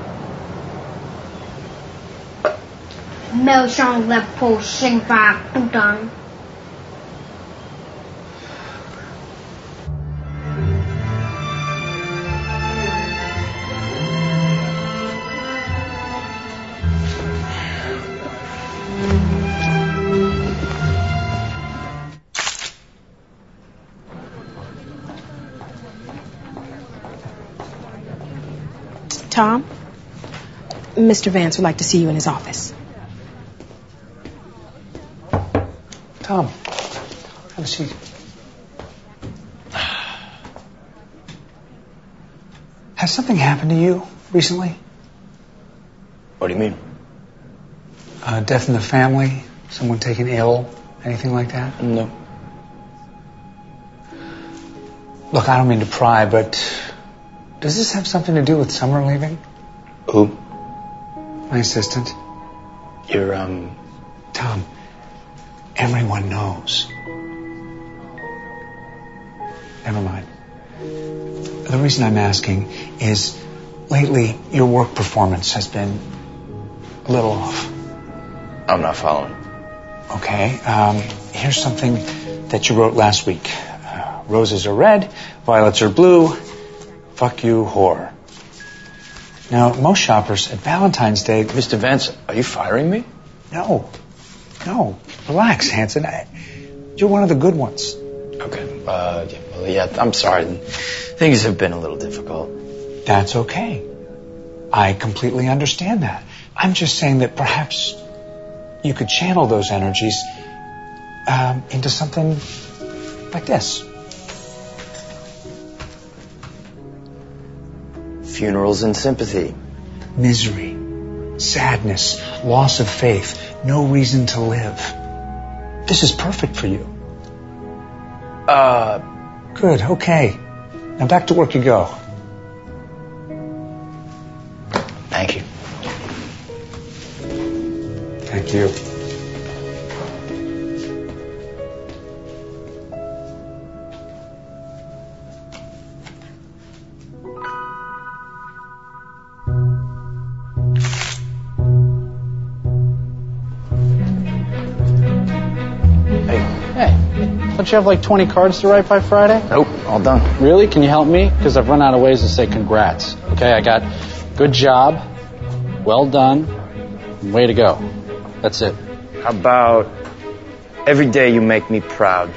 Méchant le prochain pas putain. Tom, Mr. Vance would like to see you in his office. Tom, have a seat. Has something happened to you recently? What do you mean? Death in the family? Someone taken ill? Anything like that? No. Look, I don't mean to pry, but does this have something to do with Summer leaving? Who? My assistant. You're, Tom, everyone knows. Never mind. The reason I'm asking is lately your work performance has been a little off. I'm not following. Okay, here's something that you wrote last week. Roses are red, violets are blue. Fuck you, whore. Now, most shoppers at Valentine's Day... Mr. Vance, are you firing me? No. Relax, Hanson. You're one of the good ones. Okay, yeah, I'm sorry. Things have been a little difficult. That's okay. I completely understand that. I'm just saying that perhaps you could channel those energies into something like this. Funerals and sympathy. Misery, sadness, loss of faith, no reason to live. This is perfect for you. Good, okay. Now back to work you go. Thank you. Thank you. Don't you have like 20 cards to write by Friday? Nope, all done. Really? Can you help me? Because I've run out of ways to say congrats. Okay, I got good job, well done, way to go. That's it. How about every day you make me proud,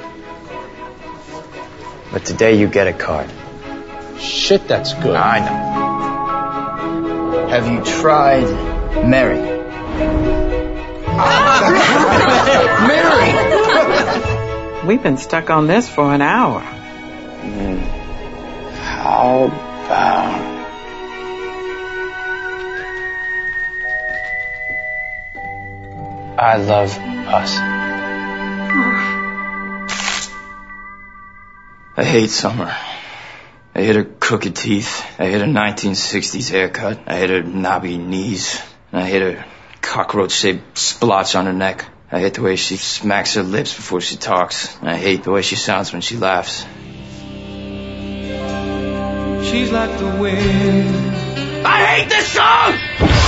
but today you get a card? Shit, that's good. I know. Have you tried Mary? Mary! We've been stuck on this for an hour. How about... I love us. I hate Summer. I hate her crooked teeth. I hate her 1960s haircut. I hate her knobby knees. And I hate her cockroach-shaped splotch on her neck. I hate the way she smacks her lips before she talks. And I hate the way she sounds when she laughs. She's like the wind. I hate this song!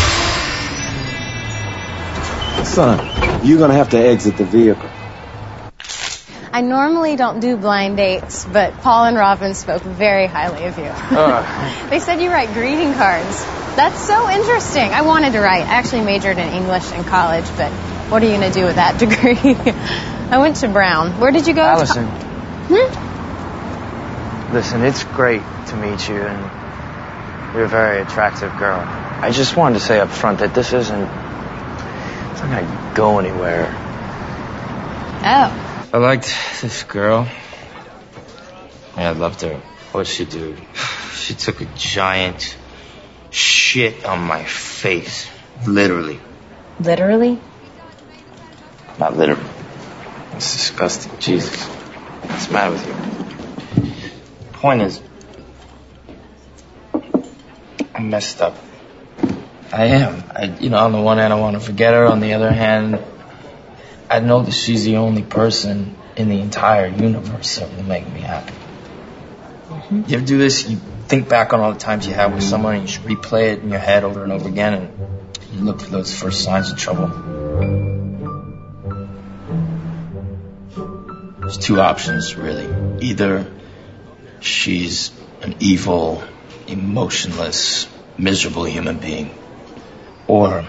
Son, you're gonna have to exit the vehicle. I normally don't do blind dates, but Paul and Robin spoke very highly of you. They said you write greeting cards. That's so interesting. I wanted to write. I actually majored in English in college, but what are you going to do with that degree? I went to Brown. Where did you go? Allison. Listen, it's great to meet you, and you're a very attractive girl. I just wanted to say up front that this isn't... It's not going to go anywhere. Oh. I liked this girl. Yeah, I loved her. What'd she do? She took a giant shit on my face. Literally. Literally? Not literally. It's disgusting. Jesus. What's the matter with you? Point is, I messed up. I am. On the one hand, I want to forget her. On the other hand, I know that she's the only person in the entire universe that will make me happy. Mm-hmm. You ever do this? You think back on all the times you had with someone and you just replay it in your head over and over again and you look for those first signs of trouble. There's two options, really. Either she's an evil, emotionless, miserable human being, or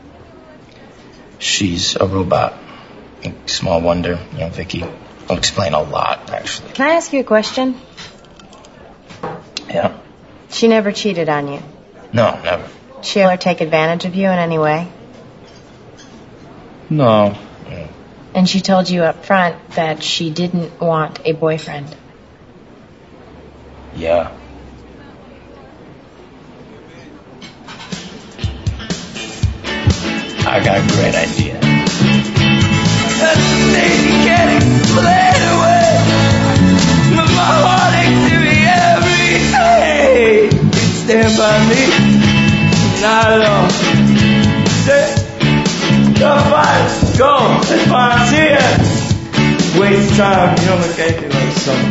she's a robot. Small wonder, Vicky will explain a lot, actually. Can I ask you a question? Yeah. She never cheated on you? No, never. She ever take advantage of you in any way? No. And she told you up front that she didn't want a boyfriend? Yeah. I got a great idea. That's the thing you can't explain away. But my heart aches to me every day. You stand by me, not alone. Say, the fight, go, let's fight here. Waste time, you don't look anything like summer.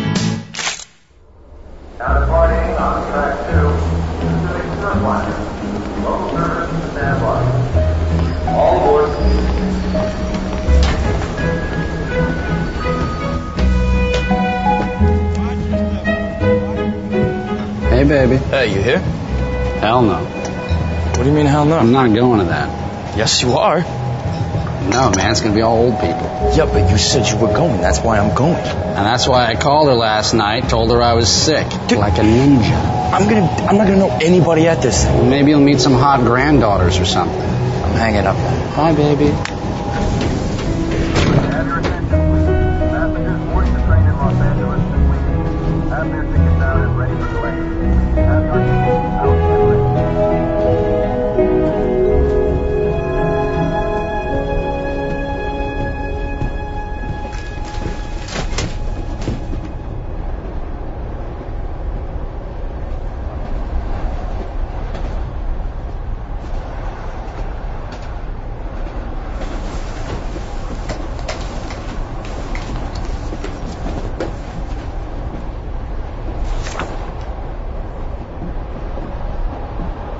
Now departing on track 2, Pacific Surfliner. Local service stand by. All aboard. Hey, baby. Hey, you here? Hell no. What do you mean, hell no? I'm not going to that. Yes, you are. No, man, it's going to be all old people. Yeah, but you said you were going. That's why I'm going. And that's why I called her last night, told her I was sick. Dude, like a ninja. I'm not gonna know anybody at this thing. Maybe you'll meet some hot granddaughters or something. I'm hanging up. Bye, baby.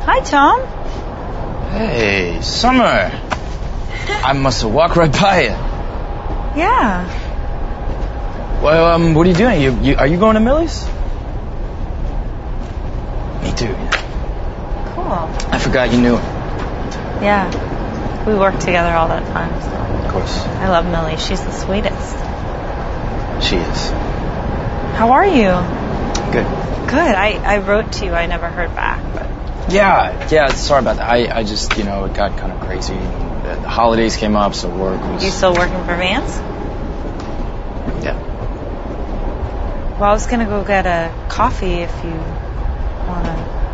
Hi, Tom. Hey, Summer. I must have walked right by you. Yeah. Well, what are you doing? Are you going to Millie's? Me too. Cool. I forgot you knew her. Yeah. We work together all the time. So. Of course. I love Millie. She's the sweetest. She is. How are you? Good. Good. I wrote to you. I never heard back, but. Yeah. Sorry about that. I just, it got kind of crazy. The holidays came up, so work was... You still working for Vance? Yeah. Well, I was gonna go get a coffee if you wanna.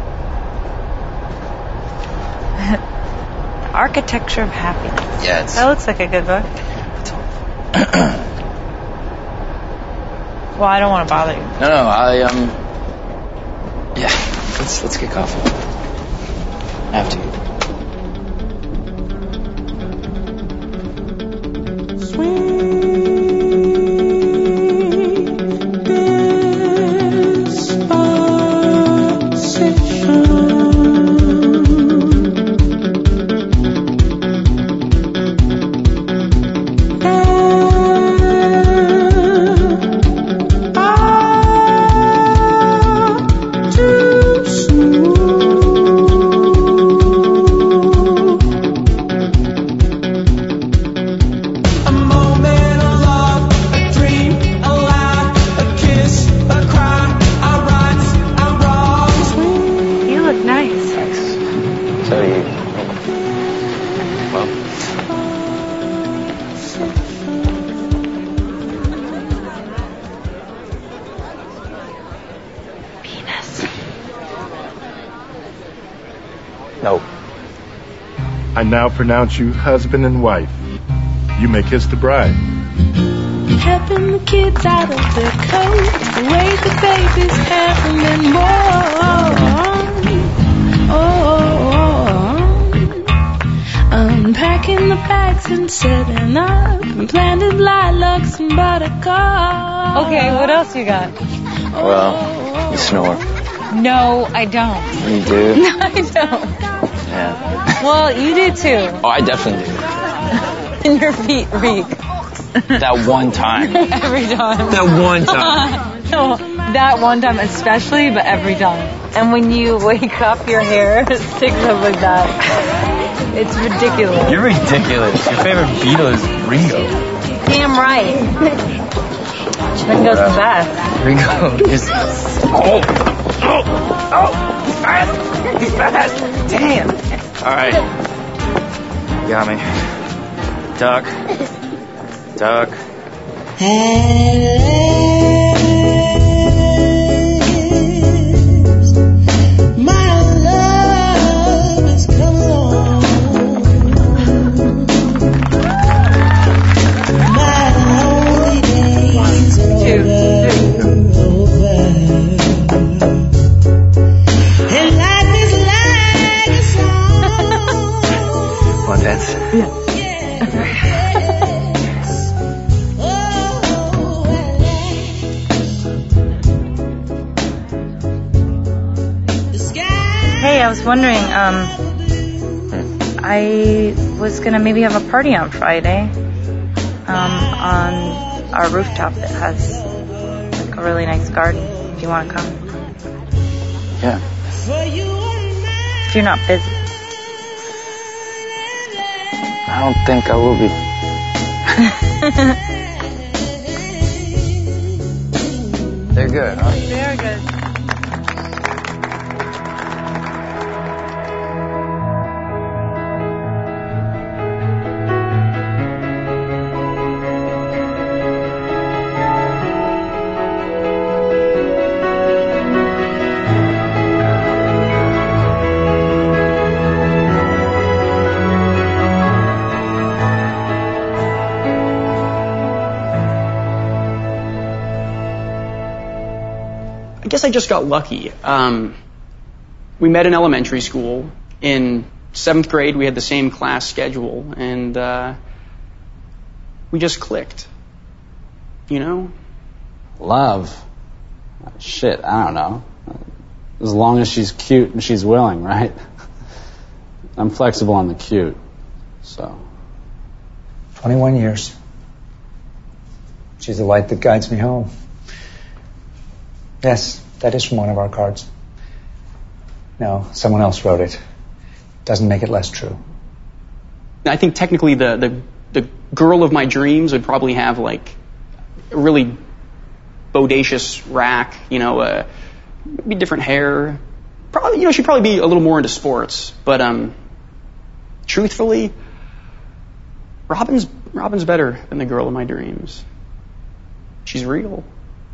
Architecture of Happiness. Yeah, it's... That looks like a good book. Well, I don't want to bother you. No, yeah, let's get coffee. I have to. No. I now pronounce you husband and wife. You may kiss the bride. Helping the kids out of their coats, away the babies having them unpacking the bags and setting up and planted lilacs and buttercups. Okay, what else you got? Well, you snore. No, I don't. You do? No, I don't. Yeah. Well, you do too. Oh, I definitely do. And your feet reek. That one time. Every time. That one time. No, that one time especially, but every time. And when you wake up, your hair sticks up like that. It's ridiculous. You're ridiculous. Your favorite Beatle is Ringo. Damn right. Ringo's the best. Ringo is... Oh, he's fast. He's fast. Damn. All right. You got me. Duck. My love is coming on. My only days are over. And life is like a song. Want to dance? Yeah. Hey, I was wondering, I was gonna maybe have a party on Friday, on our rooftop that has like a really nice garden. If you want to come. Yeah. If you're not busy. I don't think I will be. They're good, huh? They are good. I guess I just got lucky. We met in elementary school. In 7th grade, we had the same class schedule, and we just clicked. You know? Love? Shit, I don't know. As long as she's cute and she's willing, right? I'm flexible on the cute, so. 21 years. She's the light that guides me home. Yes, that is from one of our cards. No, someone else wrote it. Doesn't make it less true. I think technically the girl of my dreams would probably have like a really bodacious rack, maybe different hair. Probably, she'd probably be a little more into sports. But truthfully, Robin's better than the girl of my dreams. She's real.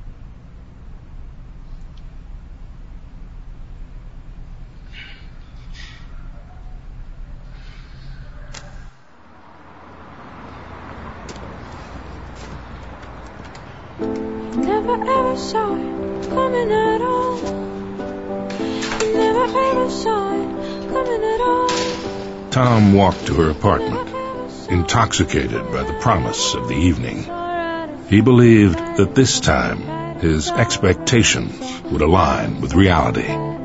Never ever saw it coming at all. Never ever saw it coming at all. Tom walked to her apartment, intoxicated by the promise of the evening. He believed that this time his expectations would align with reality.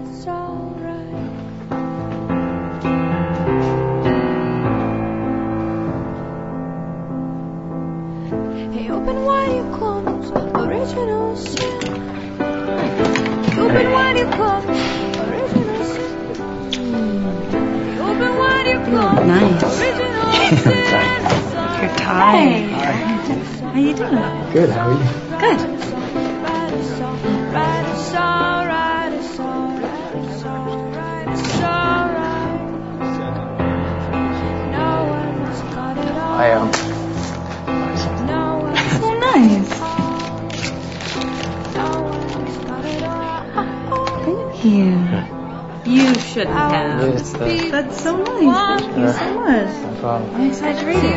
Hey, open wide you close, original sin. Open wide you close, original sin. Open wide you close, original sin. You're tired. How you doing? Good, how are you? Good. So nice. Thank you. You shouldn't have. That's so nice. Thank you so much. No problem. I'm excited to read it.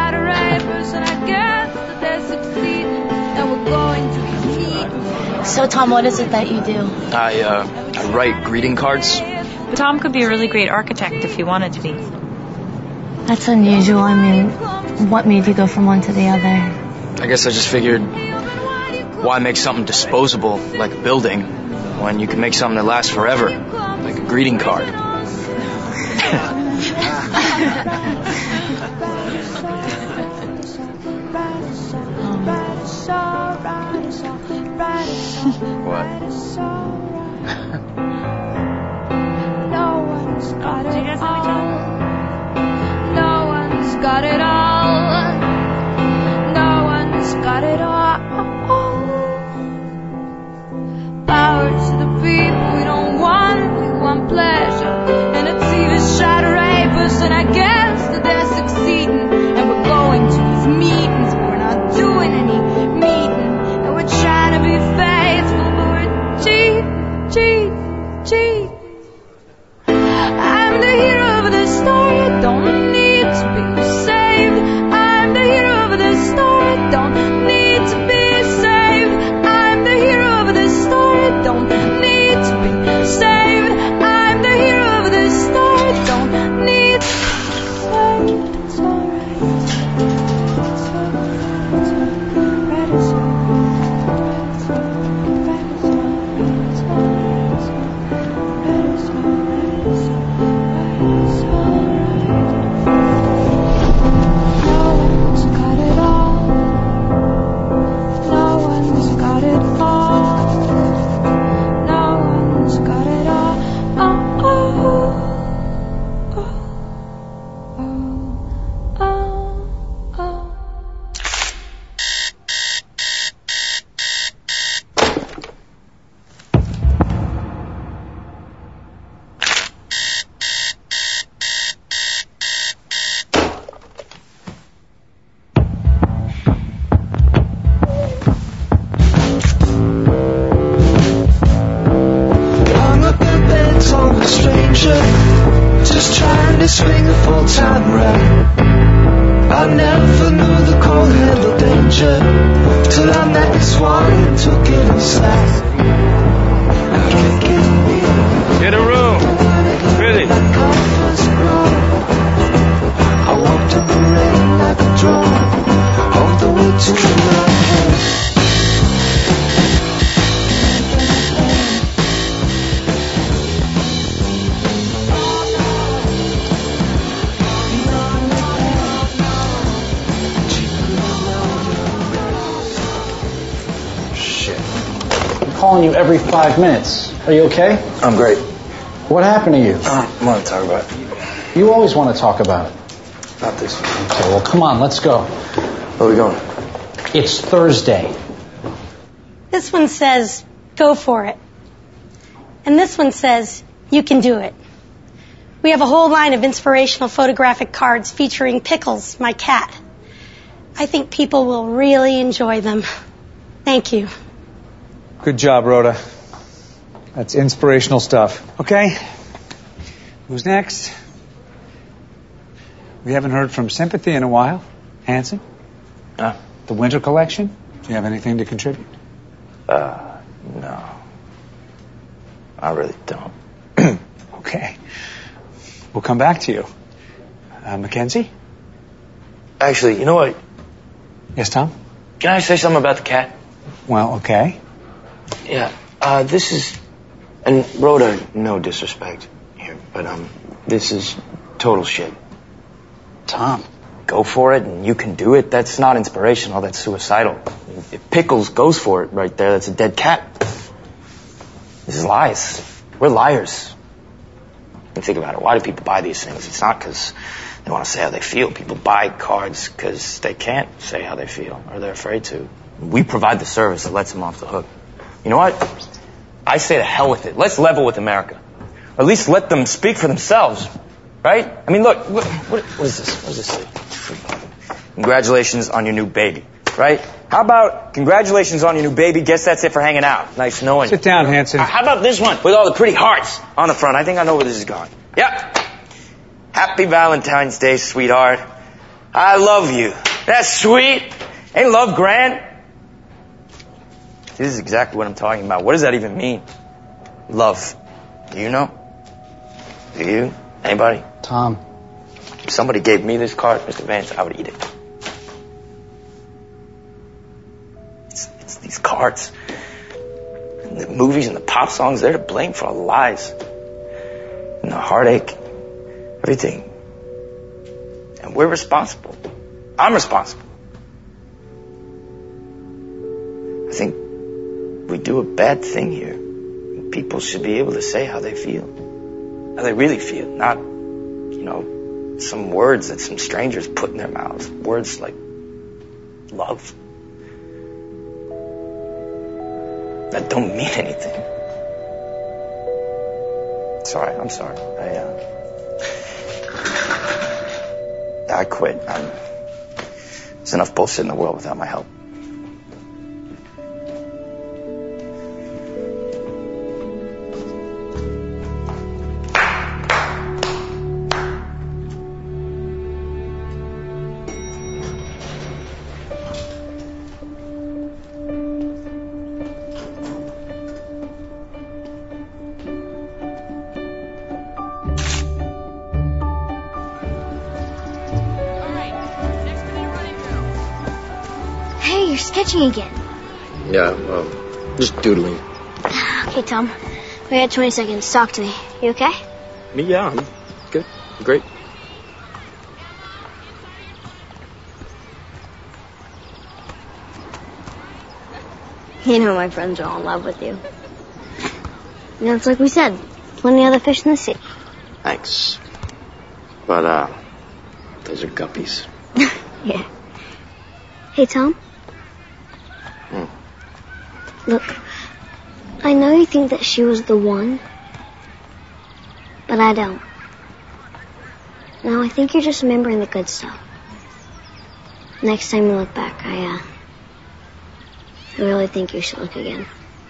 So, Tom, what is it that you do? I write greeting cards. Tom could be a really great architect if he wanted to be. That's unusual. I mean, what made you go from one to the other? I guess I just figured, why make something disposable like a building when you can make something that lasts forever, like a greeting card? What? No one's got it all. No one's got it all. No one's got it all. Power to the people, we don't want it, we want pleasure. And it's even shot rapers, and I guess that they're succeeding. And we're going to these meetings, but we're not doing any meeting. And we're trying to be faithful, but we're cheap. I'm the hero of the story, I don't need to be saved. I'm the hero of the story, I don't need to be saved. I'm the hero of the story, I don't need to be saved. I'm the hero of the story, I don't need to be saved. It's alright. It's just trying to swing a full-time rap. I never knew the cold handle danger till I met this one and took it inside. I can't get me. Get a room. Really? I walked in the rain like a drone on the way to my home. calling you every 5 minutes. Are you okay? I'm great. What happened to you? I want to talk about it. You always want to talk about it. Not this one. Okay, well, come on, let's go. Where are we going? It's Thursday. This one says, go for it. And this one says, you can do it. We have a whole line of inspirational photographic cards featuring Pickles, my cat. I think people will really enjoy them. Thank you. Good job, Rhoda. That's inspirational stuff. Okay. Who's next? We haven't heard from Sympathy in a while. Hanson? The winter collection? Do you have anything to contribute? No. I really don't. Okay. We'll come back to you. Mackenzie? Actually, you know what? Yes, Tom? Can I say something about the cat? Well, okay. Yeah. This is... And Rhoda, no disrespect here, but this is total shit. Tom. Go for it and you can do it. That's not inspirational. That's suicidal. If Pickles goes for it right there, that's a dead cat. This is lies. We're liars. And think about it. Why do people buy these things? It's not because they want to say how they feel. People buy cards because they can't say how they feel or they're afraid to. We provide the service that lets them off the hook. You know what? I say to hell with it. Let's level with America. Or at least let them speak for themselves. Right? I mean, look, what is this? What does this say? Congratulations on your new baby. Right? How about congratulations on your new baby? Guess that's it for hanging out. Nice knowing you. Sit down, Hanson. How about this one with all the pretty hearts on the front? I think I know where this is going. Yep. Happy Valentine's Day, sweetheart. I love you. That's sweet. Ain't love grand? This is exactly what I'm talking about. What does that even mean? Love. Do you know? Do you? Anybody? Tom. If somebody gave me this card, Mr. Vance, I would eat it. It's these cards. And the movies and the pop songs, they're to blame for all the lies. And the heartache. Everything. And we're responsible. I'm responsible. I think we do a bad thing here. People should be able to say how they feel. How they really feel. Not, some words that some strangers put in their mouths. Words like love. That don't mean anything. Sorry, I'm sorry. I quit. There's enough bullshit in the world without my help. Sketching again. Yeah, just doodling. Okay, Tom. We got 20 seconds. Talk to me. You okay? Me, yeah, I'm good. Great. You know my friends are all in love with you. It's like we said. Plenty other fish in the sea. Thanks. But, those are guppies. Yeah. Hey, Tom? Look, I know you think that she was the one, but I don't. No, I think you're just remembering the good stuff. Next time you look back, I really think you should look again.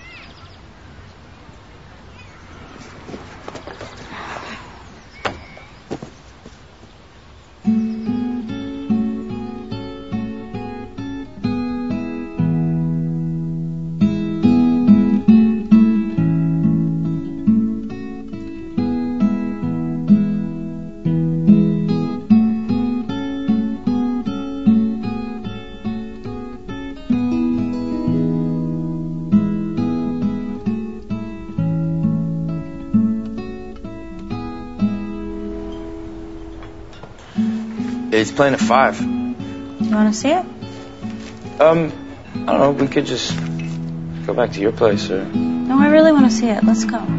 It's playing at 5. You want to see it? I don't know. We could just go back to your place or... No, I really want to see it. Let's go.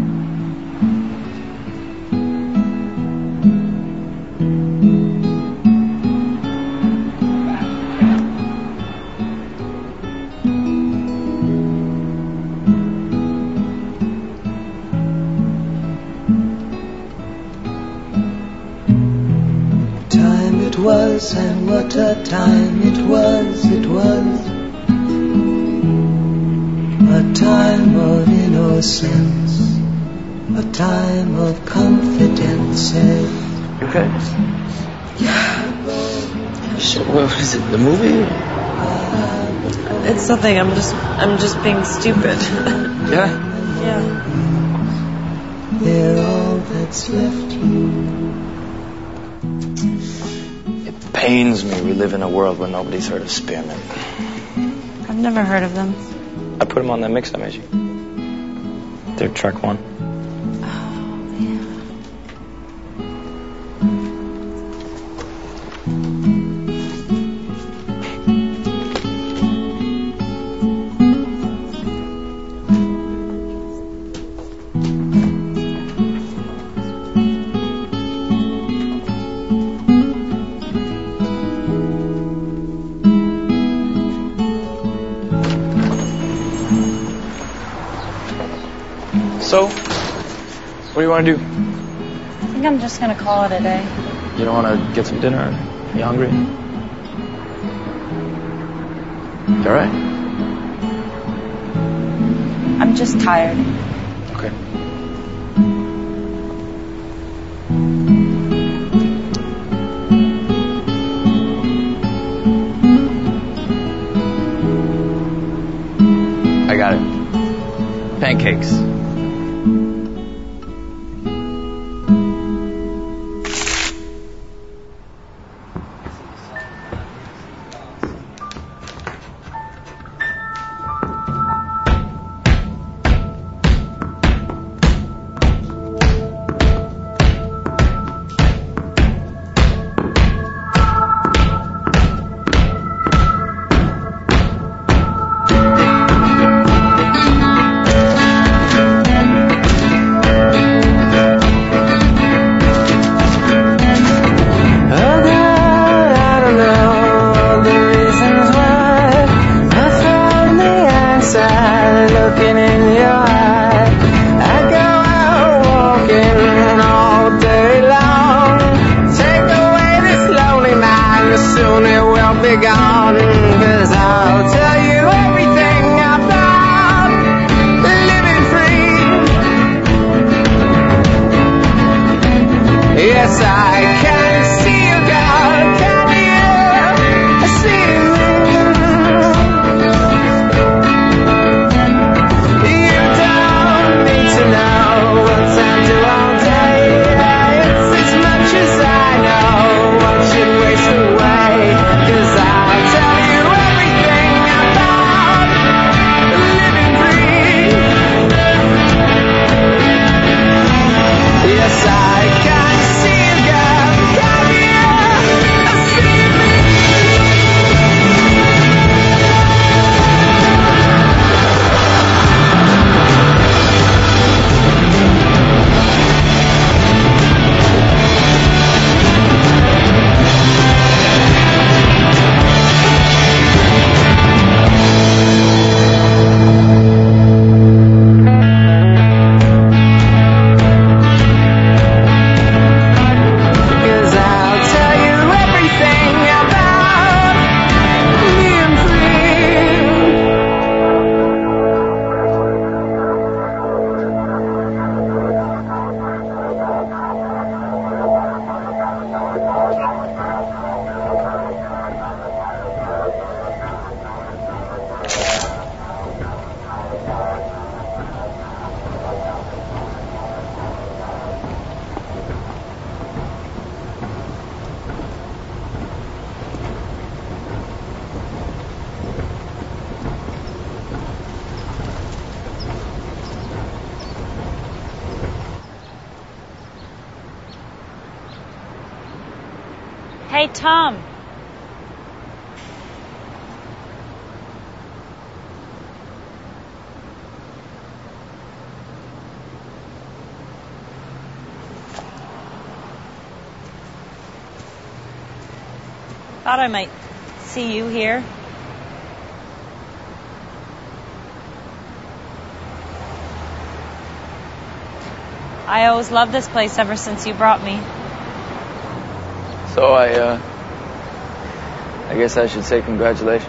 Was, and what a time it was, a time of innocence, a time of confidence. Okay. Yeah. Shit, what is it, the movie? It's nothing, I'm just being stupid. Yeah? Yeah. They're all that's left you. Pains me we live in a world where nobody's heard of Spearmint. I've never heard of them. I put them on that mix I made you. They're track 1. Oh, yeah. So, what do you want to do? I think I'm just going to call it a day. You don't want to get some dinner? You hungry? You alright? I'm just tired. Okay. I got it. Pancakes. Hey, Tom. Thought I might see you here. I always loved this place ever since you brought me. So I guess I should say congratulations.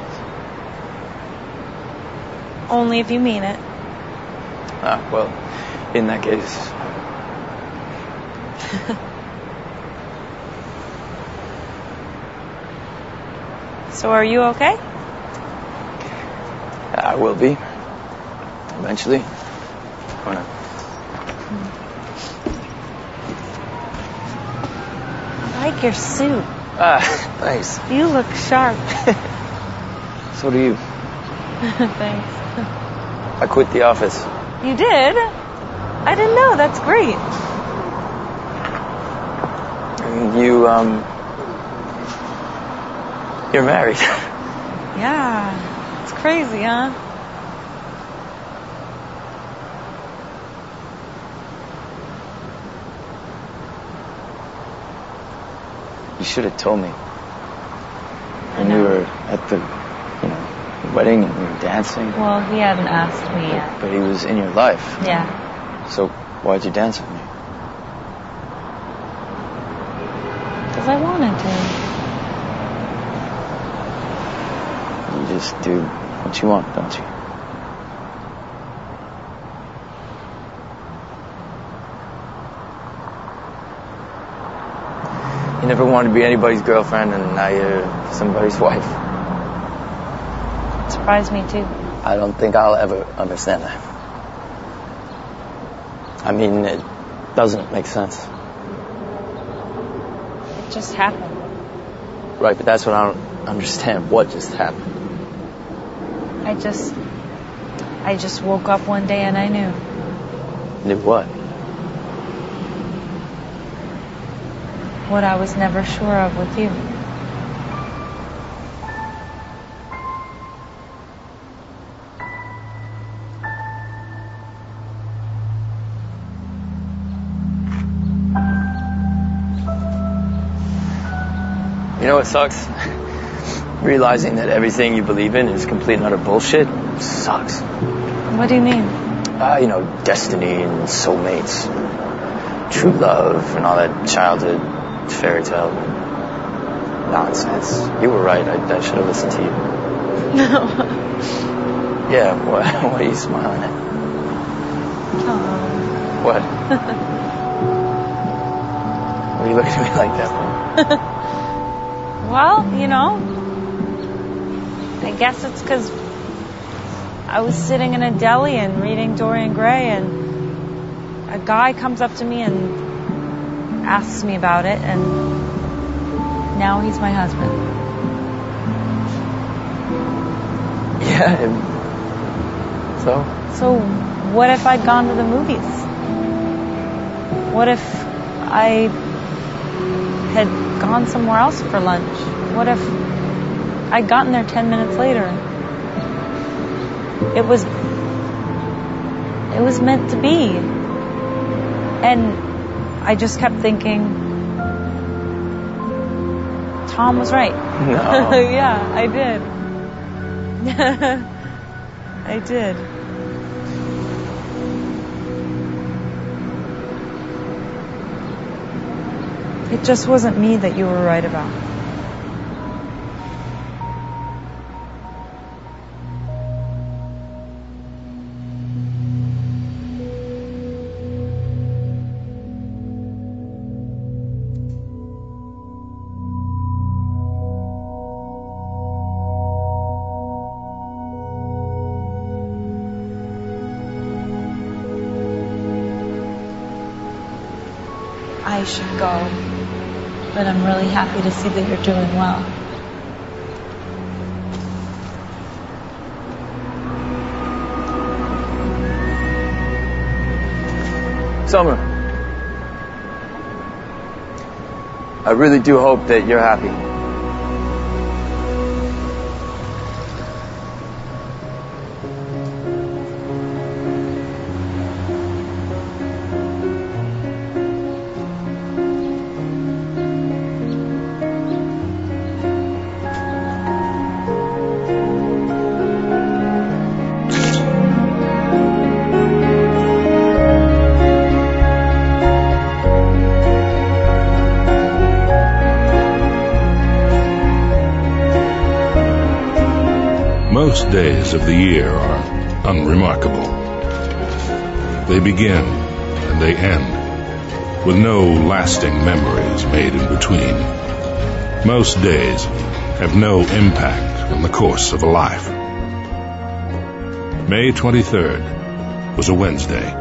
Only if you mean it. Ah, well, in that case. So are you okay? I will be. Eventually. Gonna. I like your suit. Ah, thanks. You look sharp. So do you. Thanks. I quit the office. You did? I didn't know. That's great. And you're married. Yeah. It's crazy, huh? You should have told me. When we were at the, wedding and we were dancing. Well, he hadn't asked me yet. But he was in your life. Yeah. So why'd you dance with me? Because I wanted to. You just do what you want, don't you? You never wanted to be anybody's girlfriend, and now you're somebody's wife. It surprised me too. I don't think I'll ever understand that. I mean, it doesn't make sense. It just happened. Right, but that's what I don't understand. What just happened? I just woke up one day and I knew. Knew what? What I was never sure of with you. You know what sucks? Realizing that everything you believe in is complete and utter bullshit sucks. What do you mean? Destiny and soulmates. True love and all that childhood fairy tale nonsense. You were right. I should have listened to you. No. Yeah, what are you smiling at? Oh. What? What are you looking at me like that for? Well, I guess it's because I was sitting in a deli and reading Dorian Gray, and a guy comes up to me and asks me about it, and now he's my husband. Yeah, and So what if I'd gone to the movies? What if I had gone somewhere else for lunch? What if I'd gotten there 10 minutes later? It was meant to be. And I just kept thinking, Tom was right. No. Yeah, I did. I did. It just wasn't me that you were right about. I should go, but I'm really happy to see that you're doing well. Summer, I really do hope that you're happy. most days of the year are unremarkable. They begin and they end, with no lasting memories made in between. Most days have no impact on the course of a life. May 23rd was a Wednesday.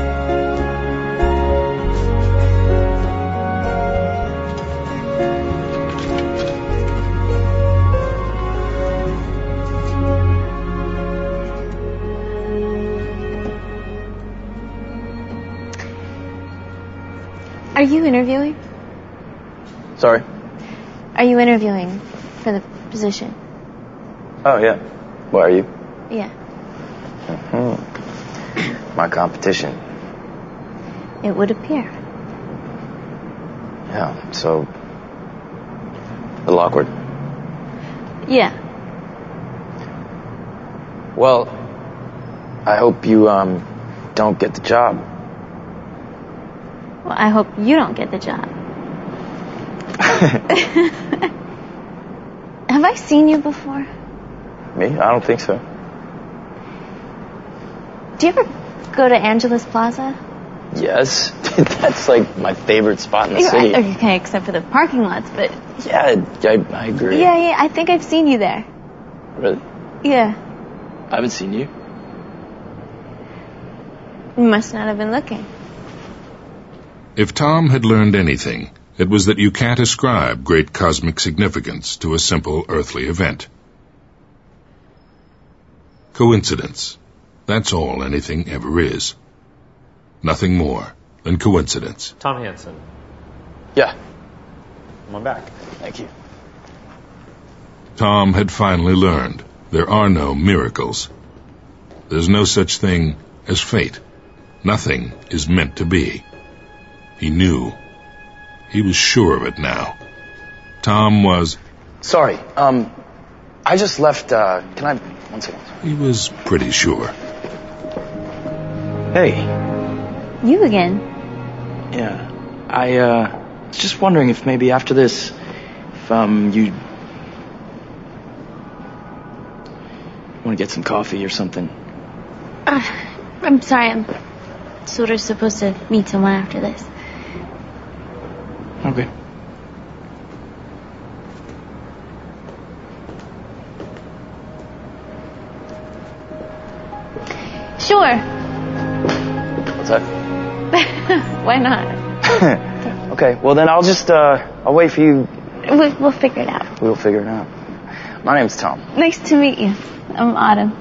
Are you interviewing? Sorry? Are you interviewing for the position? Oh, yeah. Why are you? Yeah. My competition. It would appear. Yeah, so... a little awkward. Yeah. Well, I hope you, don't get the job. Well, I hope you don't get the job. Have I seen you before? Me? I don't think so. Do you ever go to Angeles Plaza? Yes. That's like my favorite spot in the city. Okay, except for the parking lots, but... Yeah, I agree. Yeah, I think I've seen you there. Really? Yeah. I haven't seen you. You must not have been looking. If Tom had learned anything, it was that you can't ascribe great cosmic significance to a simple earthly event. Coincidence. That's all anything ever is. Nothing more than coincidence. Tom Hansen. Yeah. Come on back. Thank you. Tom had finally learned there are no miracles. There's no such thing as fate. Nothing is meant to be. He knew. He was sure of it now. Tom was... Sorry, I just left, can I... One second. He was pretty sure. Hey. You again? Yeah. I was just wondering if maybe after this, if, you... want to get some coffee or something. I'm sorry, I'm sort of supposed to meet someone after this. Okay. Sure. What's that? Why not? Okay, well then I'll just, I'll wait for you. We'll figure it out. We'll figure it out. My name's Tom. Nice to meet you. I'm Autumn.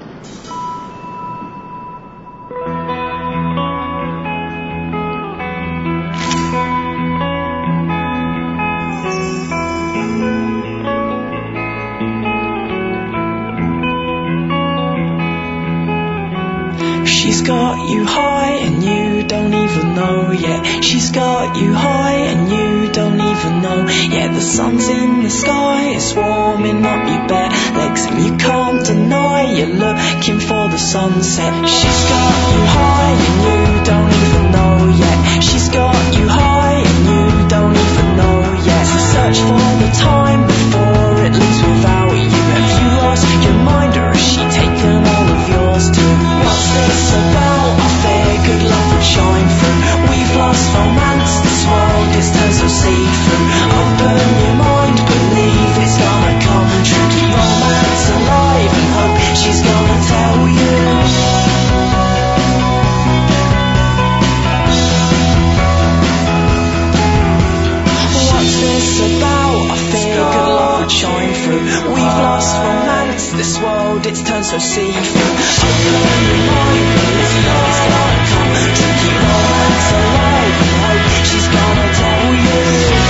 She's got you high and you don't even know yet. She's got you high and you don't even know yet. The sun's in the sky, it's warming up your bare legs, and you can't deny you're looking for the sunset. She's got you high and you don't even know yet. She's got you high and you don't even know yet. So search for the time before it leaves without you. Have you lost your mind, or has she taken all of yours too? What's this about? I figured love would shine through. We've lost romance, this world is turned so see-through. Open your mind, believe it's gonna come true. Keep romance alive and hope she's gonna tell you. What's this about? I figured love would shine through. We've lost romance, this world it's turned so see-through. Open your mind, believe it's gonna come true. Keep romance alive and hope she's gonna tell you.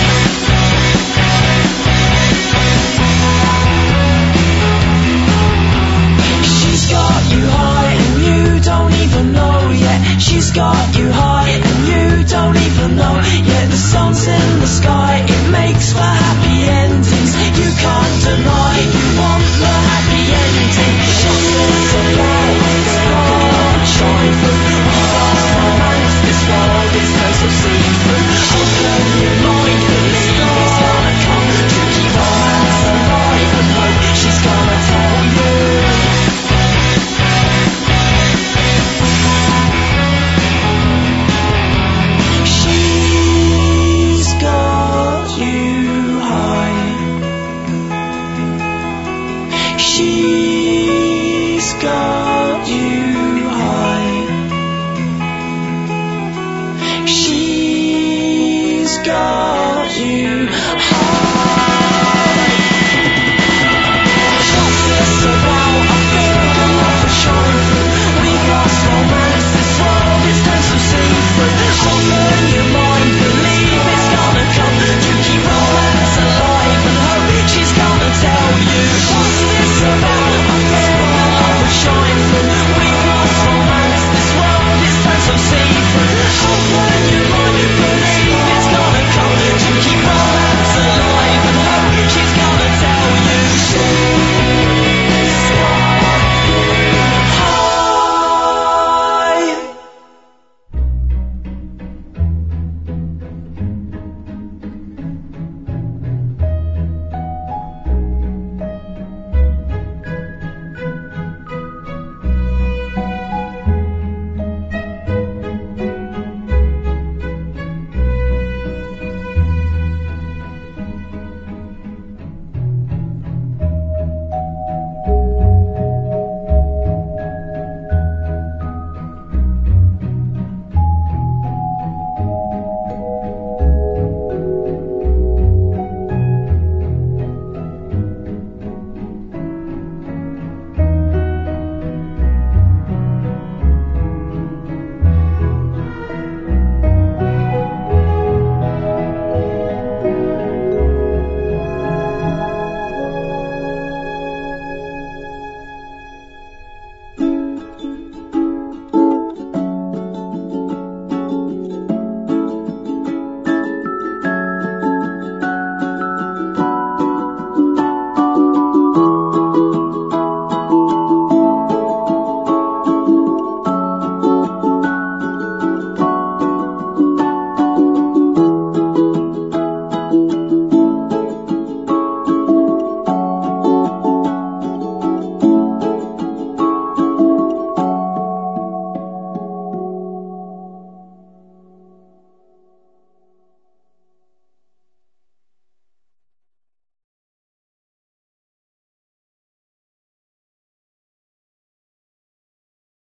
She's got you high and you don't even know yet. She's got you high and you don't even know yet. The sun's in the sky, it makes for happy endings. You can't deny you want the happy ending. What's this about? It's gonna shine through. We've lost romance, this world is turned so see-through. Open your mind, believe it's gonna come true. Keep romance alive and hope she's gonna tell you. got you